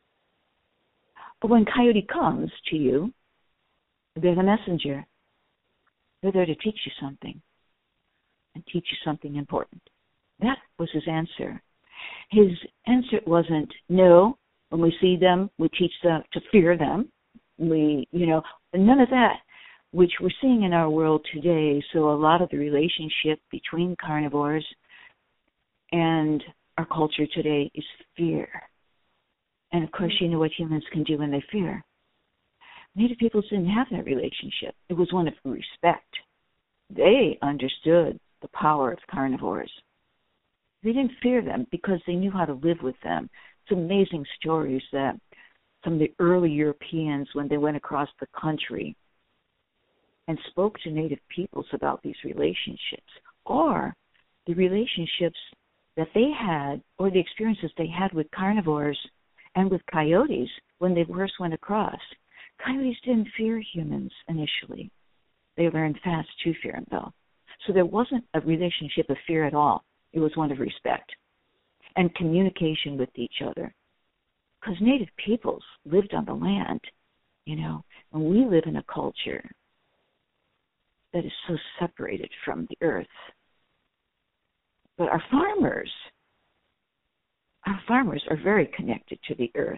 B: when coyote comes to you, they're the messenger. They're there to teach you something and teach you something important. That was his answer. His answer wasn't, no, when we see them, we teach them to fear them. We, you know, none of that, which we're seeing in our world today. So a lot of the relationship between carnivores and our culture today is fear. And of course, you know what humans can do when they fear. Native peoples didn't have that relationship. It was one of respect. They understood the power of carnivores. They didn't fear them because they knew how to live with them. It's amazing stories that some of the early Europeans, when they went across the country and spoke to native peoples about these relationships, or the relationships that they had, or the experiences they had with carnivores and with coyotes when they first went across. Coyotes didn't fear humans initially. They learned fast to fear them, though. So there wasn't a relationship of fear at all. It was one of respect and communication with each other. Because native peoples lived on the land, you know, and we live in a culture that is so separated from the earth. But our farmers, our farmers are very connected to the earth.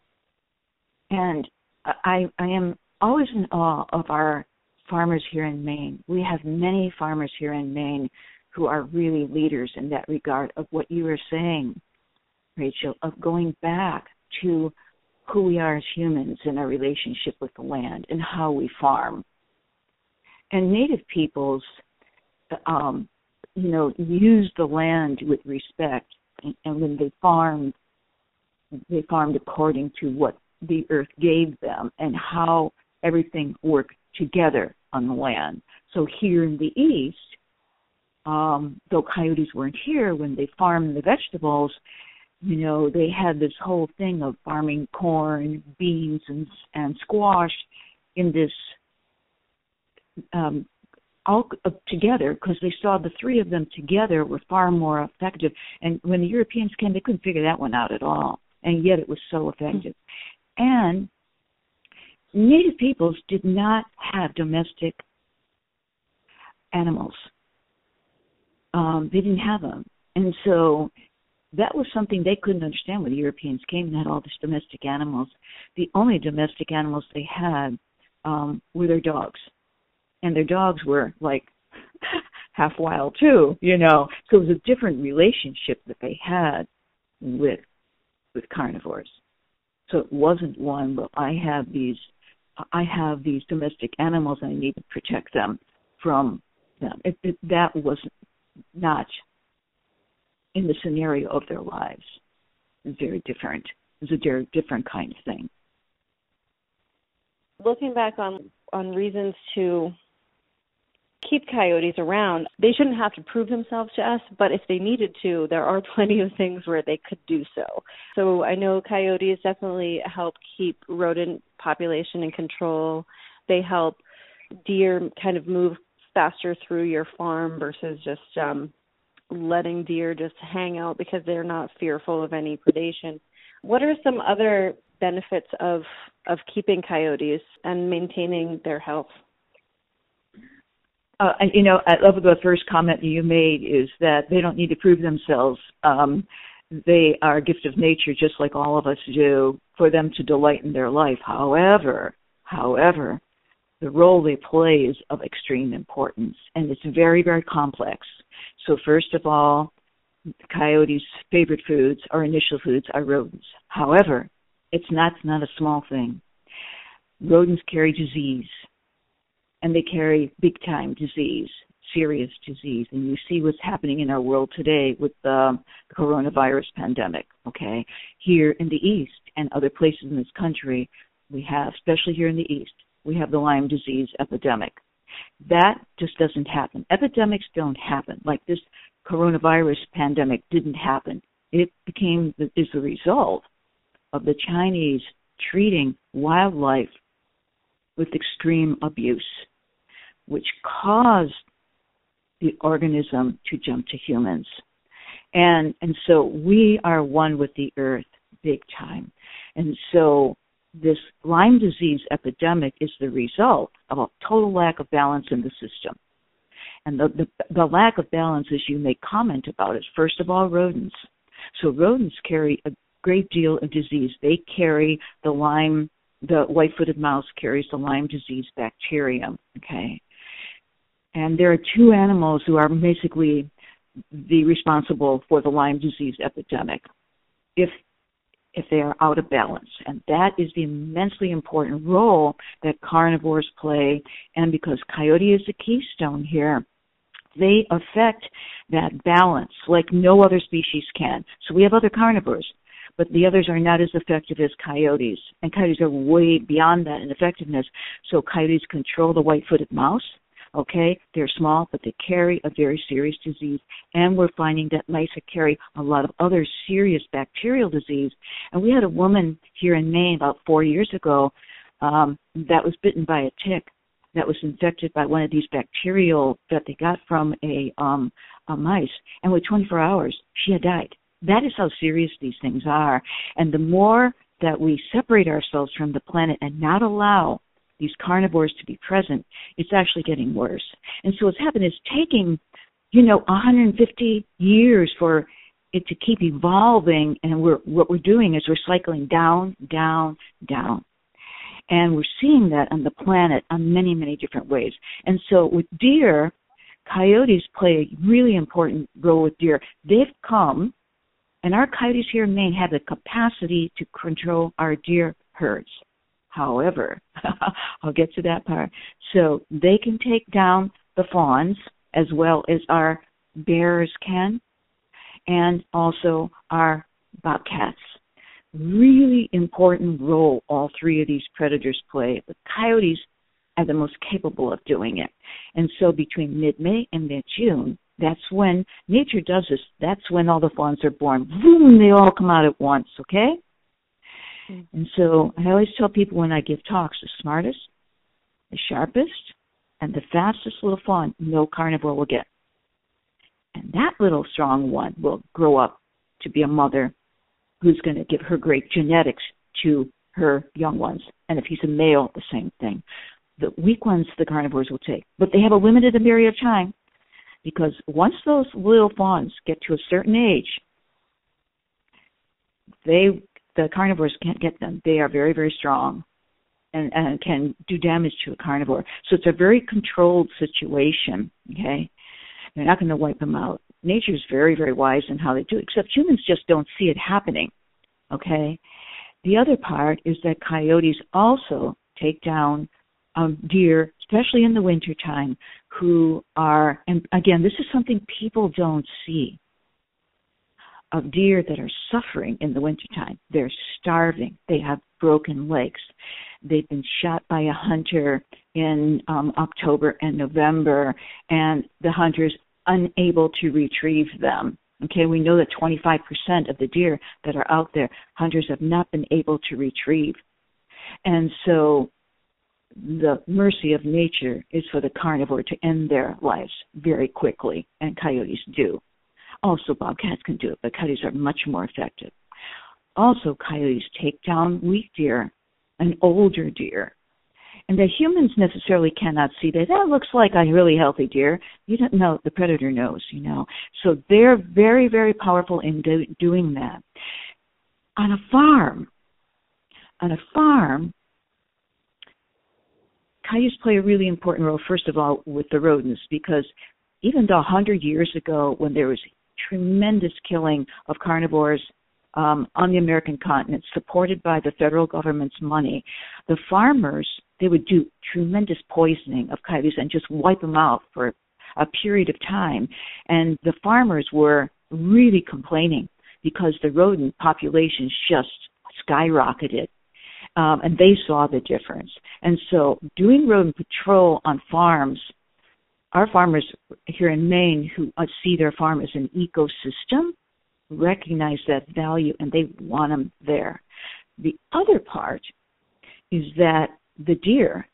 B: And I, I am always in awe of our farmers here in Maine. We have many farmers here in Maine who are really leaders in that regard of what you were saying, Rachel, of going back to who we are as humans in our relationship with the land and how we farm. And native peoples, um, you know, use the land with respect, and, and when they farmed, they farmed according to what the earth gave them and how everything worked together on the land. So here in the east, um, though coyotes weren't here, when they farmed the vegetables, you know, they had this whole thing of farming corn, beans, and and squash in this um, all uh, together, because they saw the three of them together were far more effective. And when the Europeans came, they couldn't figure that one out at all, and yet it was so effective. And native peoples did not have domestic animals. Um, they didn't have them. And so that was something they couldn't understand when the Europeans came and had all these domestic animals. The only domestic animals they had um, were their dogs. And their dogs were like half wild too, you know. So it was a different relationship that they had with with carnivores. So it wasn't one, well, I have these I have these domestic animals and I need to protect them from them. It, it, that was not in the scenario of their lives. It was very different. It was a very different kind of thing.
D: Looking back on, on reasons to keep coyotes around, they shouldn't have to prove themselves to us, but if they needed to, there are plenty of things where they could do so. So I know coyotes definitely help keep rodent population in control. They help deer kind of move faster through your farm versus just um, letting deer just hang out because they're not fearful of any predation. What are some other benefits of of keeping coyotes and maintaining their health?
B: Uh, and, you know, I love the first comment that you made is that they don't need to prove themselves. Um, they are a gift of nature just like all of us do for them to delight in their life. However, however, the role they play is of extreme importance, and it's very, very complex. So first of all, coyotes' favorite foods or initial foods are rodents. However, it's not, it's not a small thing. Rodents carry disease, and they carry big-time disease, serious disease. And you see what's happening in our world today with the coronavirus pandemic, okay? Here in the East and other places in this country, we have, especially here in the East, we have the Lyme disease epidemic. That just doesn't happen. Epidemics don't happen. Like this coronavirus pandemic didn't happen. It became, is the result of the Chinese treating wildlife with extreme abuse, which caused the organism to jump to humans. And and so we are one with the earth big time. And so this Lyme disease epidemic is the result of a total lack of balance in the system. And the, the, the lack of balance, as you may comment about, is first of all rodents. So rodents carry a great deal of disease. They carry the Lyme, the white-footed mouse carries the Lyme disease bacterium, okay? And there are two animals who are basically the responsible for the Lyme disease epidemic if if they are out of balance. And that is the immensely important role that carnivores play. And because coyote is the keystone here, they affect that balance like no other species can. So we have other carnivores, but the others are not as effective as coyotes. And coyotes are way beyond that in effectiveness. So coyotes control the white-footed mouse. Okay, they're small, but they carry a very serious disease. And we're finding that mice carry a lot of other serious bacterial disease. And we had a woman here in Maine about four years ago um, that was bitten by a tick that was infected by one of these bacterial that they got from a, um, a mice. And with twenty-four hours, she had died. That is how serious these things are. And the more that we separate ourselves from the planet and not allow these carnivores to be present, it's actually getting worse. And so what's happened is taking, you know, one hundred fifty years for it to keep evolving, and we're, what we're doing is we're cycling down, down, down. And we're seeing that on the planet on many, many different ways. And so with deer, coyotes play a really important role with deer. They've come, and our coyotes here in Maine have the capacity to control our deer herds. However, I'll get to that part. So they can take down the fawns as well as our bears can, and also our bobcats. Really important role all three of these predators play. The coyotes are the most capable of doing it. And so between mid-May and mid-June, that's when nature does this. That's when all the fawns are born. Boom, they all come out at once, okay? And so I always tell people when I give talks, the smartest, the sharpest, and the fastest little fawn no carnivore will get. And that little strong one will grow up to be a mother who's going to give her great genetics to her young ones. And if he's a male, the same thing. The weak ones the carnivores will take, but they have a limited period of time, because once those little fawns get to a certain age, they the carnivores can't get them. They are very, very strong and, and can do damage to a carnivore. So it's a very controlled situation, okay? They're not going to wipe them out. Nature is very, very wise in how they do it, except humans just don't see it happening, okay? The other part is that coyotes also take down um, deer, especially in the wintertime, who are, and again, this is something people don't see, of deer that are suffering in the wintertime. They're starving. They have broken legs. They've been shot by a hunter in um, October and November, and the hunter's unable to retrieve them. Okay, we know that twenty-five percent of the deer that are out there, hunters have not been able to retrieve. And so the mercy of nature is for the carnivore to end their lives very quickly, and coyotes do. Also, bobcats can do it, but coyotes are much more effective. Also, coyotes take down weak deer and older deer. And the humans necessarily cannot see that. That looks like a really healthy deer. You don't know. The predator knows, you know. So they're very, very powerful in do, doing that. On a farm, on a farm, coyotes play a really important role, first of all, with the rodents, because even though one hundred years ago, when there was tremendous killing of carnivores um, on the American continent, supported by the federal government's money, the farmers, they would do tremendous poisoning of coyotes and just wipe them out for a period of time. And the farmers were really complaining because the rodent populations just skyrocketed. Um, and they saw the difference. And so doing rodent patrol on farms, our farmers here in Maine who see their farm as an ecosystem recognize that value, and they want them there. The other part is that the deer,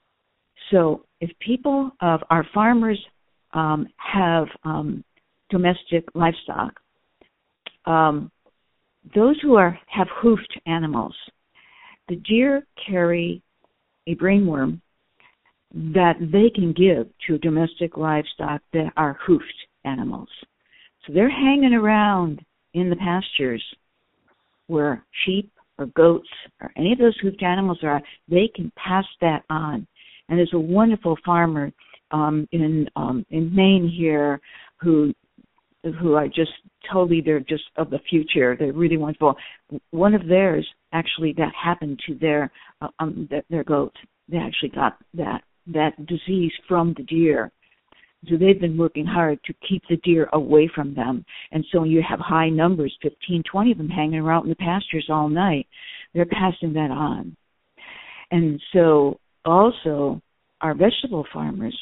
B: so if people of our farmers um, have um, domestic livestock, um, those who are have hoofed animals, the deer carry a brainworm that they can give to domestic livestock that are hoofed animals. So they're hanging around in the pastures where sheep or goats or any of those hoofed animals are, they can pass that on. And there's a wonderful farmer um, in um, in Maine here who who are just totally, they're just of the future. They're really wonderful. One of theirs, actually, that happened to their uh, um, their, their goat. They actually got that that disease from the deer. So they've been working hard to keep the deer away from them. And so when you have high numbers, fifteen, twenty of them hanging around in the pastures all night, they're passing that on. And so also our vegetable farmers,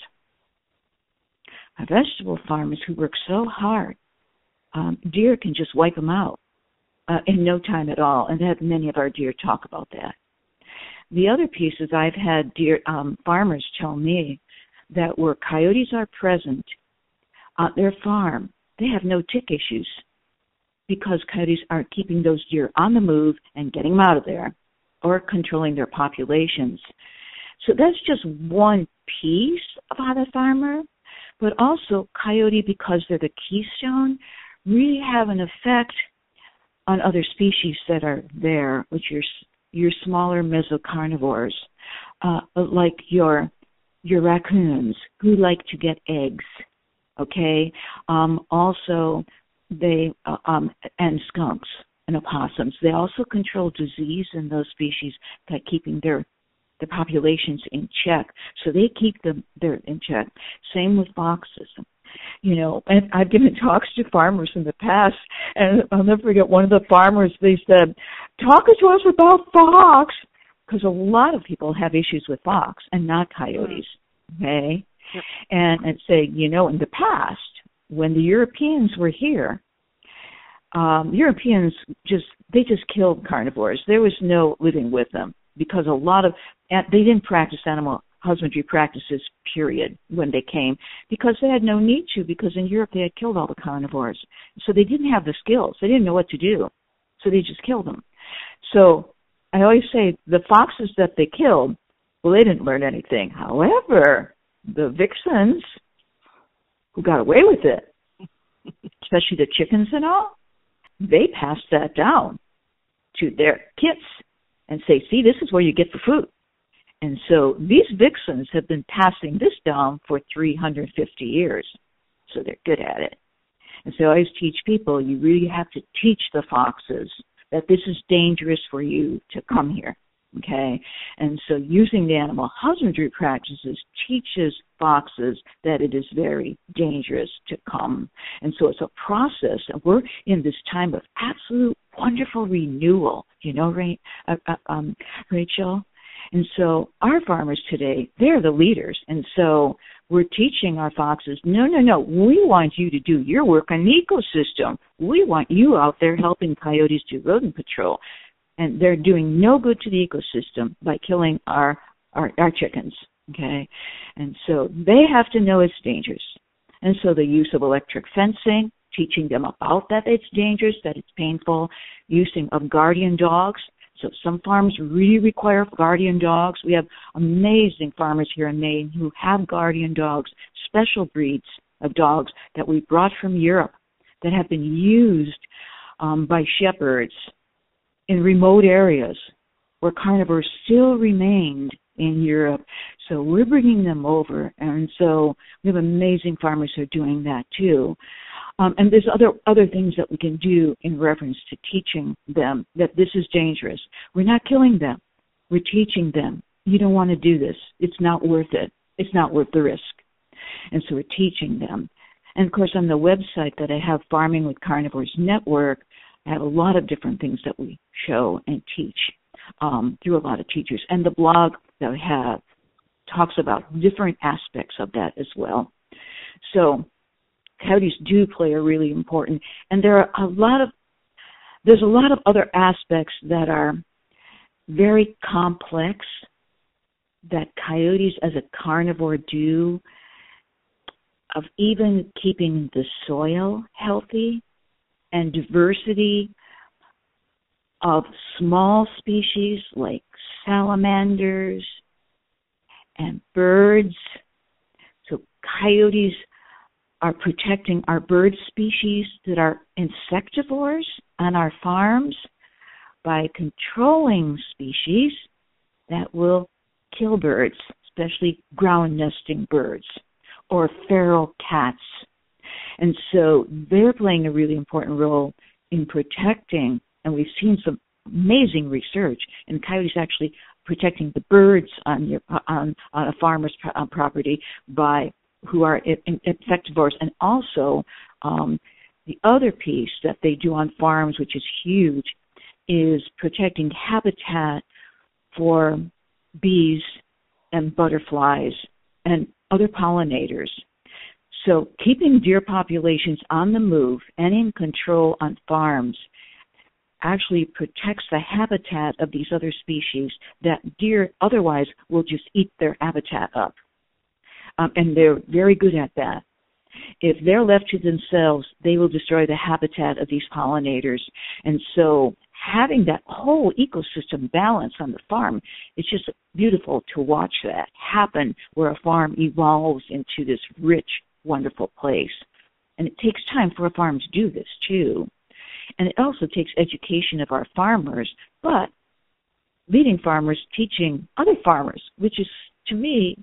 B: our vegetable farmers who work so hard, um, deer can just wipe them out uh, in no time at all. And that many of our deer talk about that. The other piece is I've had deer um, farmers tell me that where coyotes are present on their farm, they have no tick issues because coyotes are keeping those deer on the move and getting them out of there or controlling their populations. So that's just one piece about a farmer, but also coyote, because they're the keystone, really have an effect on other species that are there, which are your smaller mesocarnivores, uh, like your your raccoons who like to get eggs, okay? Um, also, they uh, um, and skunks and opossums. They also control disease in those species by keeping their their populations in check. So they keep them they're in check. Same with foxes. You know, and I've given talks to farmers in the past, and I'll never forget one of the farmers, they said, talk to us about fox, because a lot of people have issues with fox and not coyotes, okay? Yep. And, and say, you know, in the past, when the Europeans were here, um, Europeans just, they just killed carnivores. There was no living with them because a lot of, they didn't practice animal husbandry practices, period, when they came, because they had no need to, because in Europe they had killed all the carnivores. So they didn't have the skills. They didn't know what to do. So they just killed them. So I always say the foxes that they killed, Well, they didn't learn anything. However, the vixens who got away with it, especially the chickens and all, they passed that down to their kits and say, see, this is where you get the food. And so these vixens have been passing this down for three hundred fifty years. So they're good at it. And so I always teach people, you really have to teach the foxes that this is dangerous for you to come here, okay? And so using the animal husbandry practices teaches foxes that it is very dangerous to come. And so it's a process, and we're in this time of absolute wonderful renewal, you know, Ra- uh, um, Rachel? And so our farmers today, they're the leaders. And so we're teaching our foxes, no, no, no, we want you to do your work on the ecosystem. We want you out there helping coyotes do rodent patrol. And they're doing no good to the ecosystem by killing our, our, our chickens, okay? And so they have to know it's dangerous. And so the use of electric fencing, teaching them about that it's dangerous, that it's painful, using of guardian dogs. So some farms really require guardian dogs. We have amazing farmers here in Maine who have guardian dogs, special breeds of dogs that we brought from Europe that have been used um, by shepherds in remote areas where carnivores still remained in Europe. So we're bringing them over. And so we have amazing farmers who are doing that too. Um, and there's other other things that we can do in reference to teaching them that this is dangerous. We're not killing them. We're teaching them. You don't want to do this. It's not worth it. It's not worth the risk. And so we're teaching them. And, of course, on the website that I have, Farming with Carnivores Network, I have a lot of different things that we show and teach um, through a lot of teachers. And the blog that I have talks about different aspects of that as well. So coyotes do play a really important, and there are a lot of, there's a lot of other aspects that are very complex that coyotes as a carnivore do, of even keeping the soil healthy and diversity of small species like salamanders and birds. So coyotes are protecting our bird species that are insectivores on our farms by controlling species that will kill birds, especially ground nesting birds or feral cats. And so they're playing a really important role in protecting, and we've seen some amazing research in coyotes actually protecting the birds on your on, on a farmer's pro- property by who are insectivores, and also um, the other piece that they do on farms, which is huge, is protecting habitat for bees and butterflies and other pollinators. So keeping deer populations on the move and in control on farms actually protects the habitat of these other species that deer otherwise will just eat their habitat up. Um, and they're very good at that. If they're left to themselves, they will destroy the habitat of these pollinators. And so having that whole ecosystem balance on the farm, it's just beautiful to watch that happen where a farm evolves into this rich, wonderful place. And it takes time for a farm to do this too. And it also takes education of our farmers, but leading farmers teaching other farmers, which is, to me,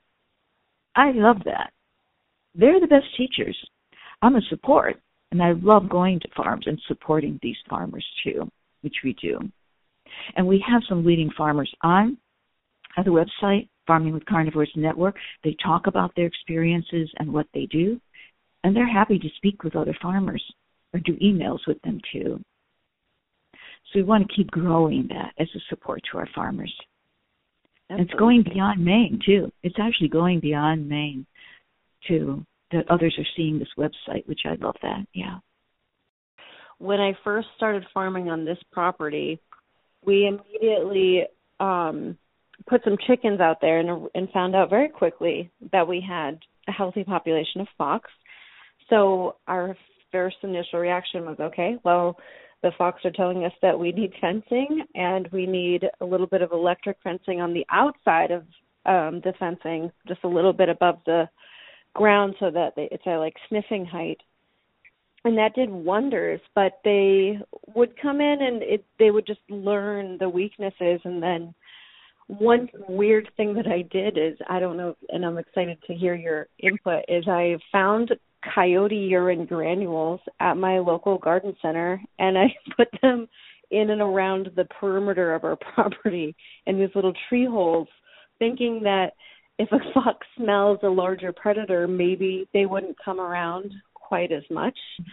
B: I love that. They're the best teachers. I'm a support, and I love going to farms and supporting these farmers too, which we do. And we have some leading farmers on at the website, Farming with Carnivores Network. They talk about their experiences and what they do, and they're happy to speak with other farmers or do emails with them too. So we want to keep growing that as a support to our farmers. And it's going beyond Maine, too. It's actually going beyond Maine, too, that others are seeing this website, which I love that, yeah.
D: When I first started farming on this property, we immediately um, put some chickens out there and, and found out very quickly that we had a healthy population of fox. So our first initial reaction was, okay, well, the fox are telling us that we need fencing and we need a little bit of electric fencing on the outside of, um, the fencing just a little bit above the ground so that they, it's at like sniffing height. And that did wonders, but they would come in and it, they would just learn the weaknesses. And then one weird thing that I did is, I don't know, and I'm excited to hear your input, is I found coyote urine granules at my local garden center, and I put them in and around the perimeter of our property in these little tree holes, thinking that if a fox smells a larger predator, maybe they wouldn't come around quite as much.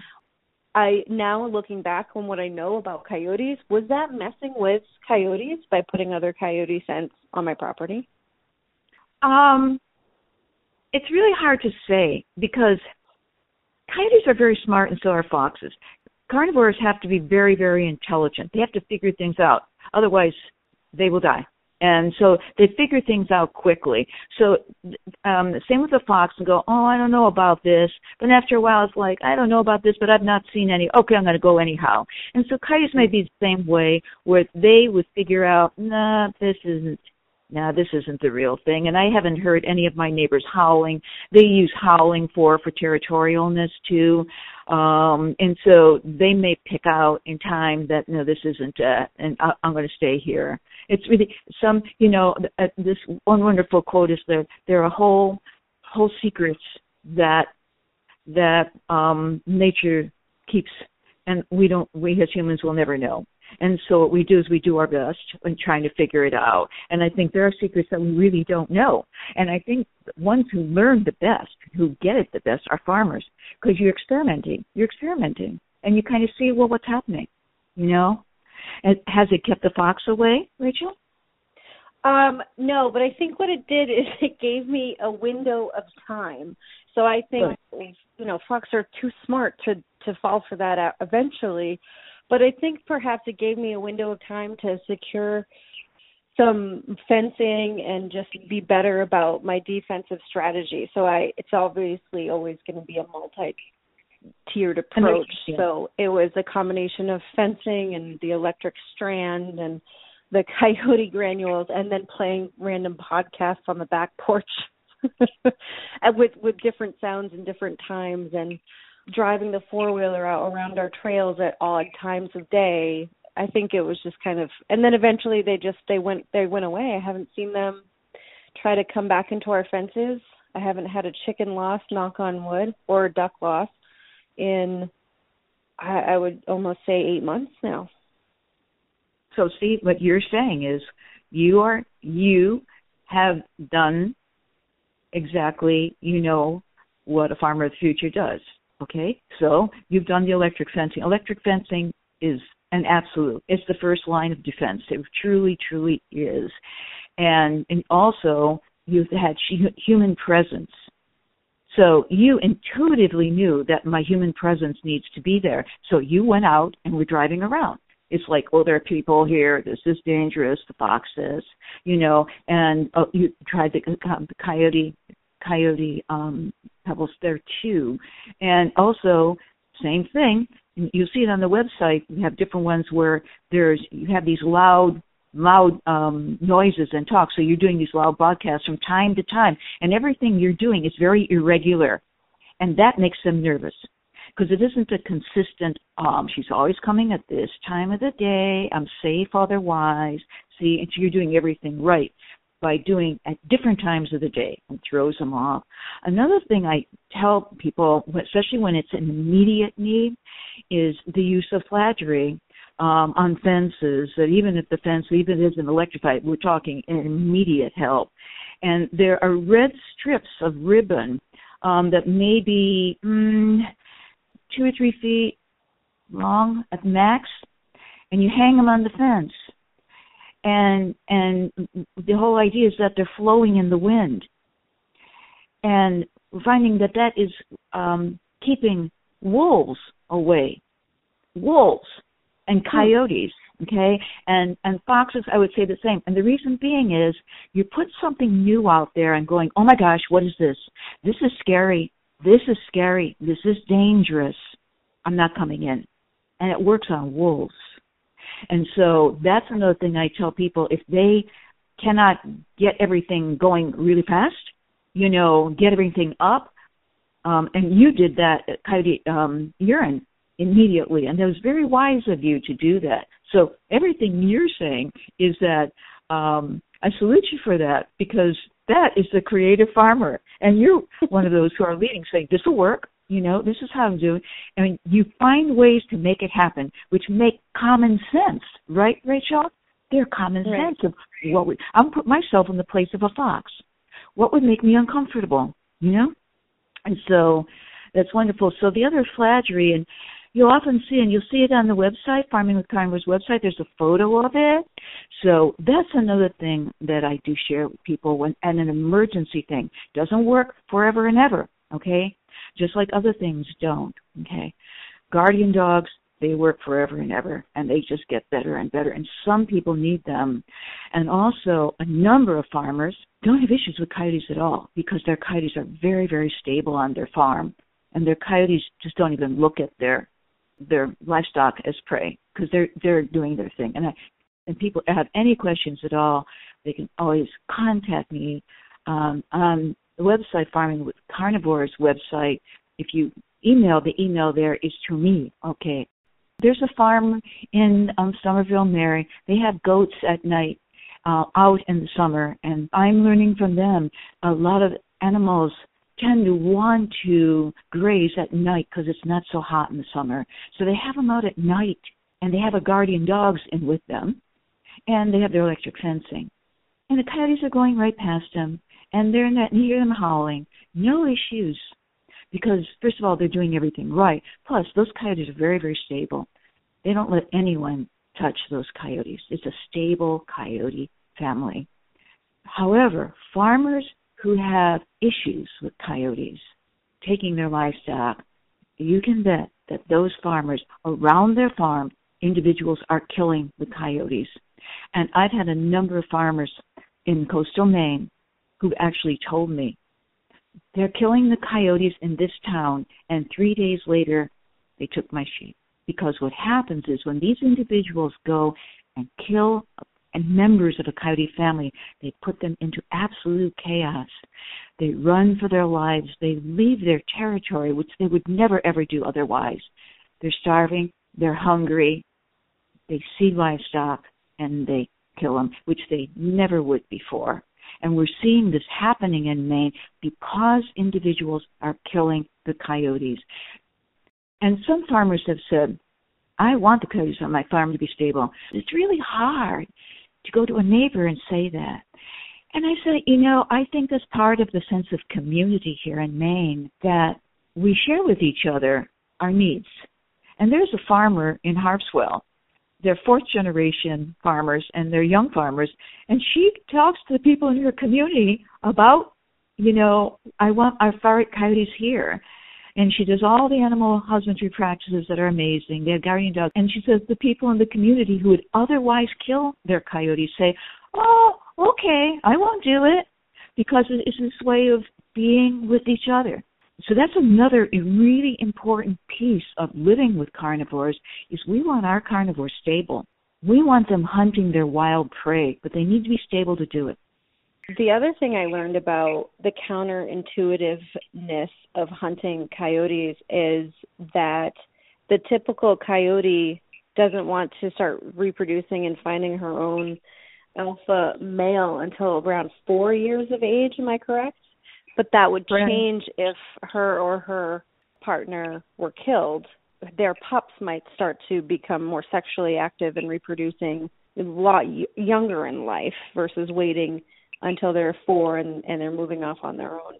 D: I now looking back on what I know about coyotes, was that messing with coyotes by putting other coyote scents on my property?
B: Um, it's really hard to say because coyotes are very smart and so are foxes. Carnivores have to be very, very intelligent. They have to figure things out. Otherwise, they will die. And so they figure things out quickly. So um, same with the fox and go, oh, I don't know about this. But after a while, it's like, I don't know about this, but I've not seen any. Okay, I'm going to go anyhow. And so coyotes may be the same way where they would figure out, nah, this isn't. Now, this isn't the real thing, and I haven't heard any of my neighbors howling. They use howling for, for territorialness, too, um, and so they may pick out in time that, no, this isn't, uh, and I, I'm going to stay here. It's really some, you know, uh, this one wonderful quote is there, there are whole, whole secrets that, that um, nature keeps, and we don't, we as humans will never know. And so what we do is we do our best in trying to figure it out. And I think there are secrets that we really don't know. And I think the ones who learn the best, who get it the best, are farmers, because you're experimenting. You're experimenting. And you kind of see, well, what's happening, you know? And has it kept the fox away, Rachel?
D: Um, no, but I think what it did is it gave me a window of time. So I think, Good. you know, fox are too smart to, to fall for that eventually. But I think perhaps it gave me a window of time to secure some fencing and just be better about my defensive strategy. So I, it's obviously always going to be a multi-tiered approach. So it was a combination of fencing and the electric strand and the coyote granules, and then playing random podcasts on the back porch with with different sounds and different times, and driving the four-wheeler out around our trails at odd times of day. I think it was just kind of, and then eventually they just, they went, they went away. I haven't seen them try to come back into our fences. I haven't had a chicken loss, knock on wood, or a duck loss in, I, I would almost say eight months now.
B: So see, what you're saying is you are, you have done exactly, you know, what a farmer of the future does. Okay, so you've done the electric fencing. Electric fencing is an absolute. It's the first line of defense. It truly, truly is. And, and also, you've had human presence. So you intuitively knew that my human presence needs to be there. So you went out and were driving around. It's like, oh, there are people here. This is dangerous, the fox says, you know, and oh, you tried the, the coyote coyote um, pebbles there too. And also, same thing, you'll see it on the website, you have different ones where there's, you have these loud, loud um, noises and talk. So you're doing these loud broadcasts from time to time, and everything you're doing is very irregular. And that makes them nervous because it isn't a consistent, um, she's always coming at this time of the day, I'm safe otherwise. See, and so you're doing everything right by doing at different times of the day, and throws them off. Another thing I tell people, especially when it's an immediate need, is the use of flagery um, on fences, that even if the fence even isn't electrified, we're talking an immediate help. And there are red strips of ribbon um, that may be mm, two or three feet long at max, and you hang them on the fence. And and the whole idea is that they're flowing in the wind. And we're finding that that is um, keeping wolves away. Wolves and coyotes, okay? And and foxes, I would say the same. And the reason being is you put something new out there and going, oh, my gosh, what is this? This is scary. This is scary. This is dangerous. I'm not coming in. And it works on wolves. And so that's another thing I tell people. If they cannot get everything going really fast, you know, get everything up. Um, and you did that at Coyote um, Urine immediately, and that was very wise of you to do that. So everything you're saying is that um, I salute you for that, because that is the creative farmer, and you're one of those who are leading, saying, this will work, you know, this is how I'm doing. I mean, you find ways to make it happen, which make common sense, right, Rachel? They're common
D: right.
B: sense of what would, I'll put myself in the place of a fox. What would make me uncomfortable, you know? And so that's wonderful. So the other flattery, and you'll often see, and you'll see it on the website, Farming with Carnivores website, there's a photo of it. So that's another thing that I do share with people, when, and an emergency thing. Doesn't work forever and ever, okay? Just like other things don't, okay? Guardian dogs, they work forever and ever, and they just get better and better, and some people need them. And also, a number of farmers don't have issues with coyotes at all, because their coyotes are very, very stable on their farm, and their coyotes just don't even look at their their livestock as prey, because they're they're doing their thing. And I, and people have any questions at all, they can always contact me um, on the website, Farming with Carnivores website. If you email, the email there is to me, okay? There's a farm in um, Somerville, Mary. They have goats at night uh, out in the summer, and I'm learning from them. A lot of animals tend to want to graze at night because it's not so hot in the summer. So they have them out at night, and they have a guardian dogs in with them, and they have their electric fencing. And the coyotes are going right past them, and they're not, and you hear them howling. No issues. Because, first of all, they're doing everything right. Plus, those coyotes are very, very stable. They don't let anyone touch those coyotes. It's a stable coyote family. However, farmers who have issues with coyotes taking their livestock, you can bet that those farmers around their farm, individuals are killing the coyotes. And I've had a number of farmers in coastal Maine who actually told me, they're killing the coyotes in this town, and three days later, they took my sheep. Because what happens is when these individuals go and kill and members of a coyote family, they put them into absolute chaos. They run for their lives. They leave their territory, which they would never, ever do otherwise. They're starving. They're hungry. They see livestock, and they kill them, which they never would before. And we're seeing this happening in Maine because individuals are killing the coyotes. And some farmers have said, I want the coyotes on my farm to be stable. It's really hard to go to a neighbor and say that. And I say, you know, I think that's part of the sense of community here in Maine, that we share with each other our needs. And there's a farmer in Harpswell. They're fourth-generation farmers, and they're young farmers, and she talks to the people in her community about, you know, I want our coyotes here. And she does all the animal husbandry practices that are amazing. They have guardian dogs. And she says the people in the community who would otherwise kill their coyotes say, oh, okay, I won't do it, because it's this way of being with each other. So that's another really important piece of living with carnivores, is we want our carnivores stable. We want them hunting their wild prey, but they need to be stable to do it.
D: The other thing I learned about the counterintuitiveness of hunting coyotes is that the typical coyote doesn't want to start reproducing and finding her own alpha male until around four years of age. Am I correct? But that would change if her or her partner were killed. Their pups might start to become more sexually active and reproducing a lot younger in life versus waiting until they're four and, and they're moving off on their own.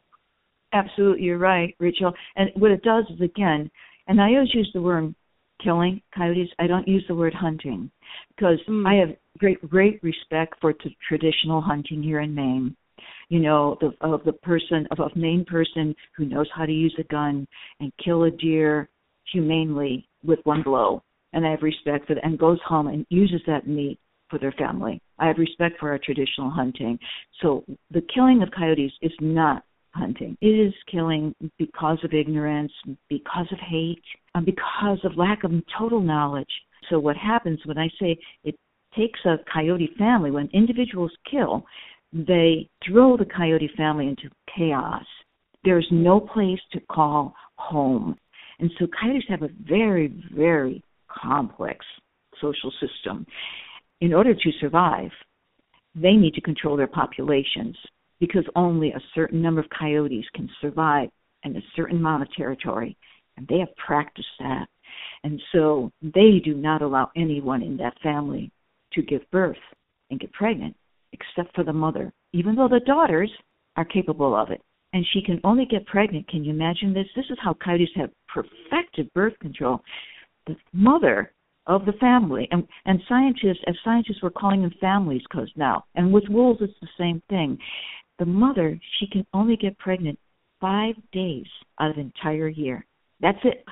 B: Absolutely, you're right, Rachel. And what it does is, again, and I always use the word killing coyotes. I don't use the word hunting, because mm. I have great, great respect for t- traditional hunting here in Maine. You know, the, of the person, of a Maine person who knows how to use a gun and kill a deer humanely with one blow. And I have respect for that, and goes home and uses that meat for their family. I have respect for our traditional hunting. So the killing of coyotes is not hunting. It is killing because of ignorance, because of hate, and because of lack of total knowledge. So what happens when I say it takes a coyote family. When individuals kill, they throw the coyote family into chaos. There's no place to call home. And so coyotes have a very, very complex social system. In order to survive, they need to control their populations because only a certain number of coyotes can survive in a certain amount of territory, and they have practiced that. And so they do not allow anyone in that family to give birth and get pregnant except for the mother, even though the daughters are capable of it. And she can only get pregnant. Can you imagine this? This is how coyotes have perfected birth control. The mother of the family, and, and scientists, as scientists, we're calling them families codes now. And with wolves, it's the same thing. The mother, she can only get pregnant five days out of the entire year. That's it.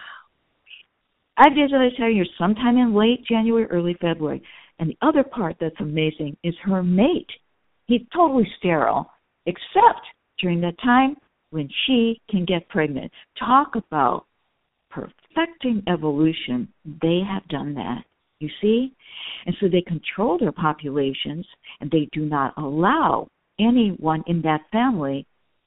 B: Five days out of the entire year, sometime in late January, early February. And the other part that's amazing is her mate. He's totally sterile, except during that time when she can get pregnant. Talk about perfecting evolution. They have done that, you see? And so they control their populations, and they do not allow anyone in that family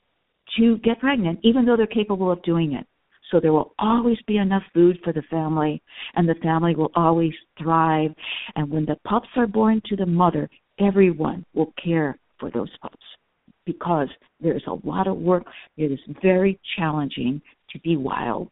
B: to get pregnant, even though they're capable of doing it. So there will always be enough food for the family, and the family will always thrive. And when the pups are born to the mother, everyone will care for those pups because there's a lot of work. It is very challenging to be wild,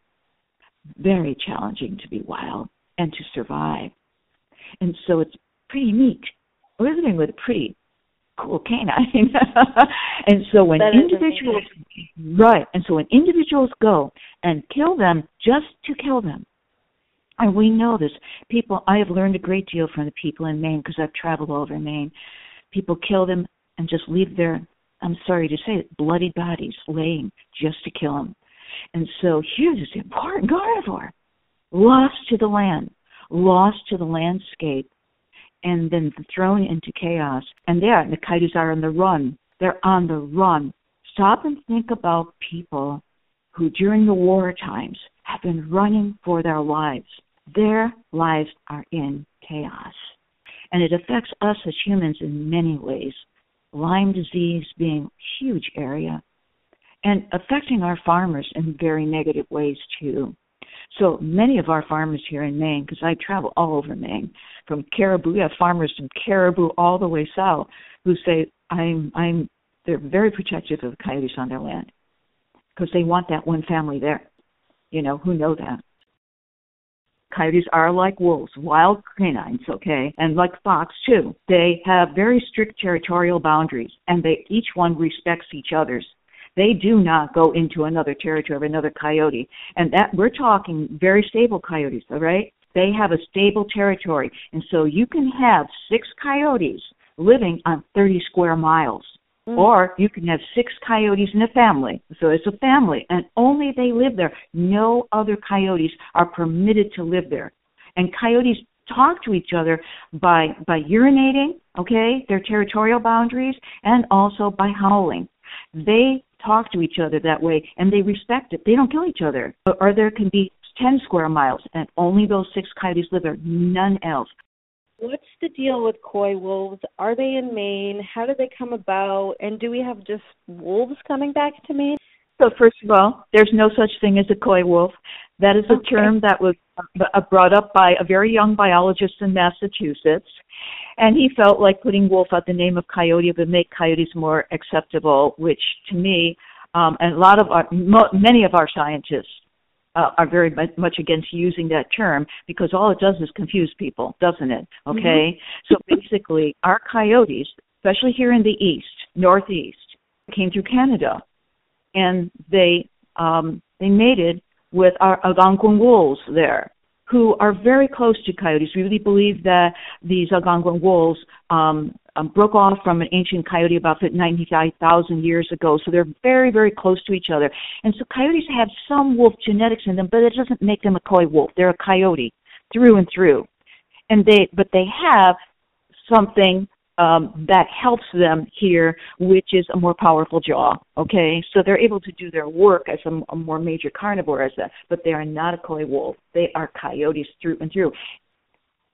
B: very challenging to be wild and to survive. And so it's pretty neat. We're living with a pretty cool canine. And so when individuals, right, and so when individuals go and kill them just to kill them, and we know this, people, I have learned a great deal from the people in Maine because I've traveled all over Maine. People kill them and just leave their, I'm sorry to say it, bloody bodies laying just to kill them. And so here's this important carnivore, lost to the land, lost to the landscape, and then thrown into chaos. And there, the coyotes are on the run. They're on the run. Stop and think about people who during the war times have been running for their lives. Their lives are in chaos. And it affects us as humans in many ways. Lyme disease being a huge area, and affecting our farmers in very negative ways too. So many of our farmers here in Maine, because I travel all over Maine, from Caribou, we have farmers from Caribou all the way south who say, I'm, I'm, they're very protective of the coyotes on their land because they want that one family there, you know, who know that. Coyotes are like wolves, wild canines, okay, and like fox too. They have very strict territorial boundaries, and they each one respects each other's. They do not go into another territory of another coyote. And that we're talking very stable coyotes, all right? They have a stable territory. And so you can have six coyotes living on thirty square miles. Mm. Or you can have six coyotes in a family. So it's a family, and only they live there. No other coyotes are permitted to live there. And coyotes talk to each other by, by urinating, okay, their territorial boundaries, and also by howling. They talk to each other that way, and they respect it. They don't kill each other. Or there can be ten square miles, and only those six coyotes live there, none else.
D: What's the deal with coy wolves? Are they in Maine? How did they come about? And do we have just wolves coming back to Maine?
B: So first of all, there's no such thing as a coy wolf. That is a okay. term that was brought up by a very young biologist in Massachusetts. And he felt like putting wolf at the name of coyote would make coyotes more acceptable, which to me, um, and a lot of our, mo- many of our scientists uh, are very much against using that term because all it does is confuse people, doesn't it? Okay? Mm-hmm. So basically, our coyotes, especially here in the east, northeast, came through Canada, and they um, they mated with our Algonquin wolves there, who are very close to coyotes. We really believe that these Algonquin wolves um, um, broke off from an ancient coyote about ninety-five thousand years ago, so they're very, very close to each other. And so coyotes have some wolf genetics in them, but it doesn't make them a coy wolf. They're a coyote through and through. And they, but they have something um, that helps them here, which is a more powerful jaw, okay? So they're able to do their work as a, a more major carnivore as that, but they are not a coy wolf. They are coyotes through and through.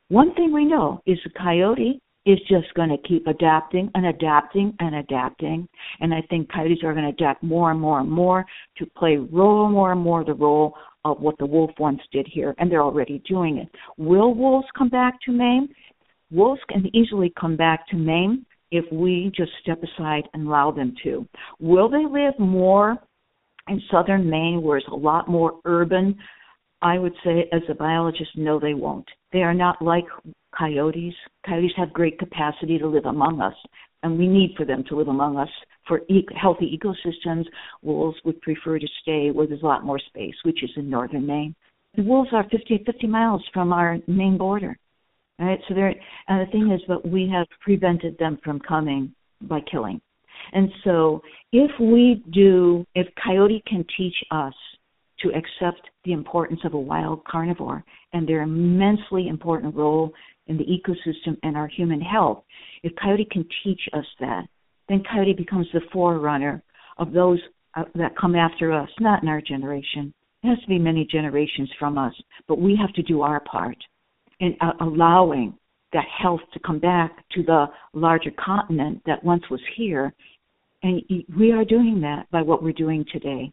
B: One thing we know is the coyote is just going to keep adapting and adapting and adapting. And I think coyotes are going to adapt more and more and more to play role more and more the role of what the wolf once did here, and they're already doing it. Will wolves come back to Maine? Wolves can easily come back to Maine if we just step aside and allow them to. Will they live more in southern Maine where it's a lot more urban? I would say, as a biologist, no, they won't. They are not like coyotes. Coyotes have great capacity to live among us, and we need for them to live among us. For e- healthy ecosystems, wolves would prefer to stay where there's a lot more space, which is in northern Maine. And wolves are fifty, fifty miles from our Maine border. All right, so they're, and the thing is, but we have prevented them from coming by killing. And so if we do, if coyote can teach us to accept the importance of a wild carnivore and their immensely important role in the ecosystem and our human health, if coyote can teach us that, then coyote becomes the forerunner of those uh, that come after us, not in our generation. It has to be many generations from us, but we have to do our part in uh, allowing that health to come back to the larger continent that once was here. And we are doing that by what we're doing today.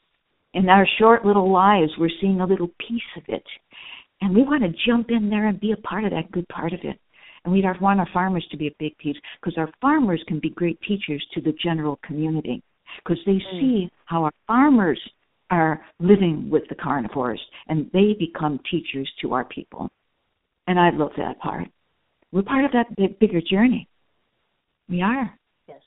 B: In our short little lives, we're seeing a little piece of it. And we want to jump in there and be a part of that good part of it. And we want our farmers to be a big piece, because our farmers can be great teachers to the general community, because they mm. see how our farmers are living with the carnivores, and they become teachers to our people. And I love that part. We're part of that big, bigger journey. We are.
E: Yes.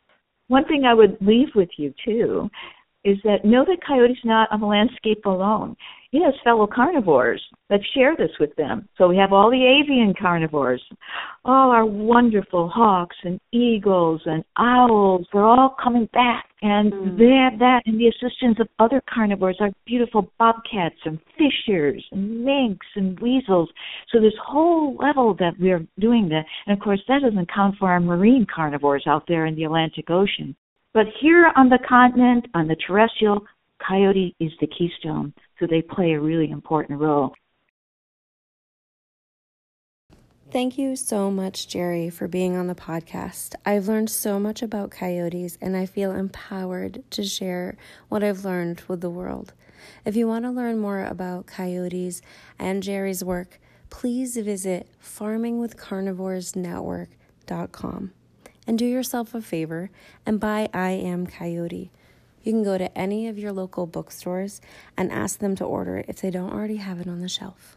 B: One thing I would leave with you, too, is that know that coyote's not on the landscape alone. He has fellow carnivores that share this with them. So we have all the avian carnivores, all our wonderful hawks and eagles and owls. They're all coming back. And mm. they have that and the assistance of other carnivores, our beautiful bobcats and fishers and minks and weasels. So this whole level that we're doing that. And, of course, that doesn't count for our marine carnivores out there in the Atlantic Ocean. But here on the continent, on the terrestrial, coyote is the keystone, so they play a really important role.
A: Thank you so much, Jerry, for being on the podcast. I've learned so much about coyotes, and I feel empowered to share what I've learned with the world. If you want to learn more about coyotes and Jerry's work, please visit farming with carnivores network dot com. And do yourself a favor and buy I Am Coyote. You can go to any of your local bookstores and ask them to order it if they don't already have it on the shelf.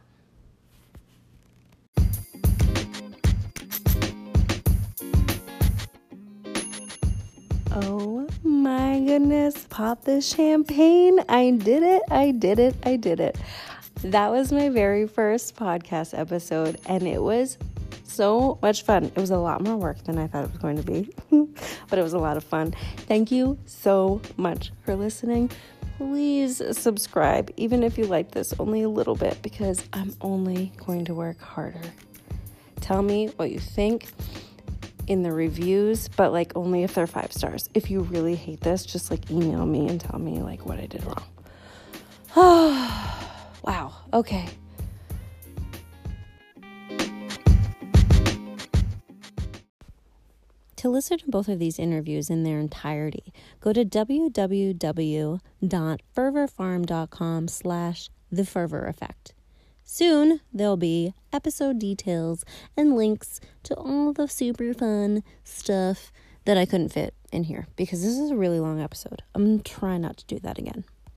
A: Oh my goodness, pop the champagne. I did it, I did it, I did it. That was my very first podcast episode, and it was so much fun. It was a lot more work than I thought it was going to be, but it was a lot of fun. Thank you so much for listening. Please subscribe, even if you like this only a little bit, because I'm only going to work harder. Tell me what you think in the reviews, but like only if they're five stars. If you really hate this, just like email me and tell me like what I did wrong. Oh, wow. Okay. To listen to both of these interviews in their entirety, go to w w w dot fervor farm dot com slash the fervor effect. Soon, there'll be episode details and links to all the super fun stuff that I couldn't fit in here, because this is a really long episode. I'm trying not to do that again.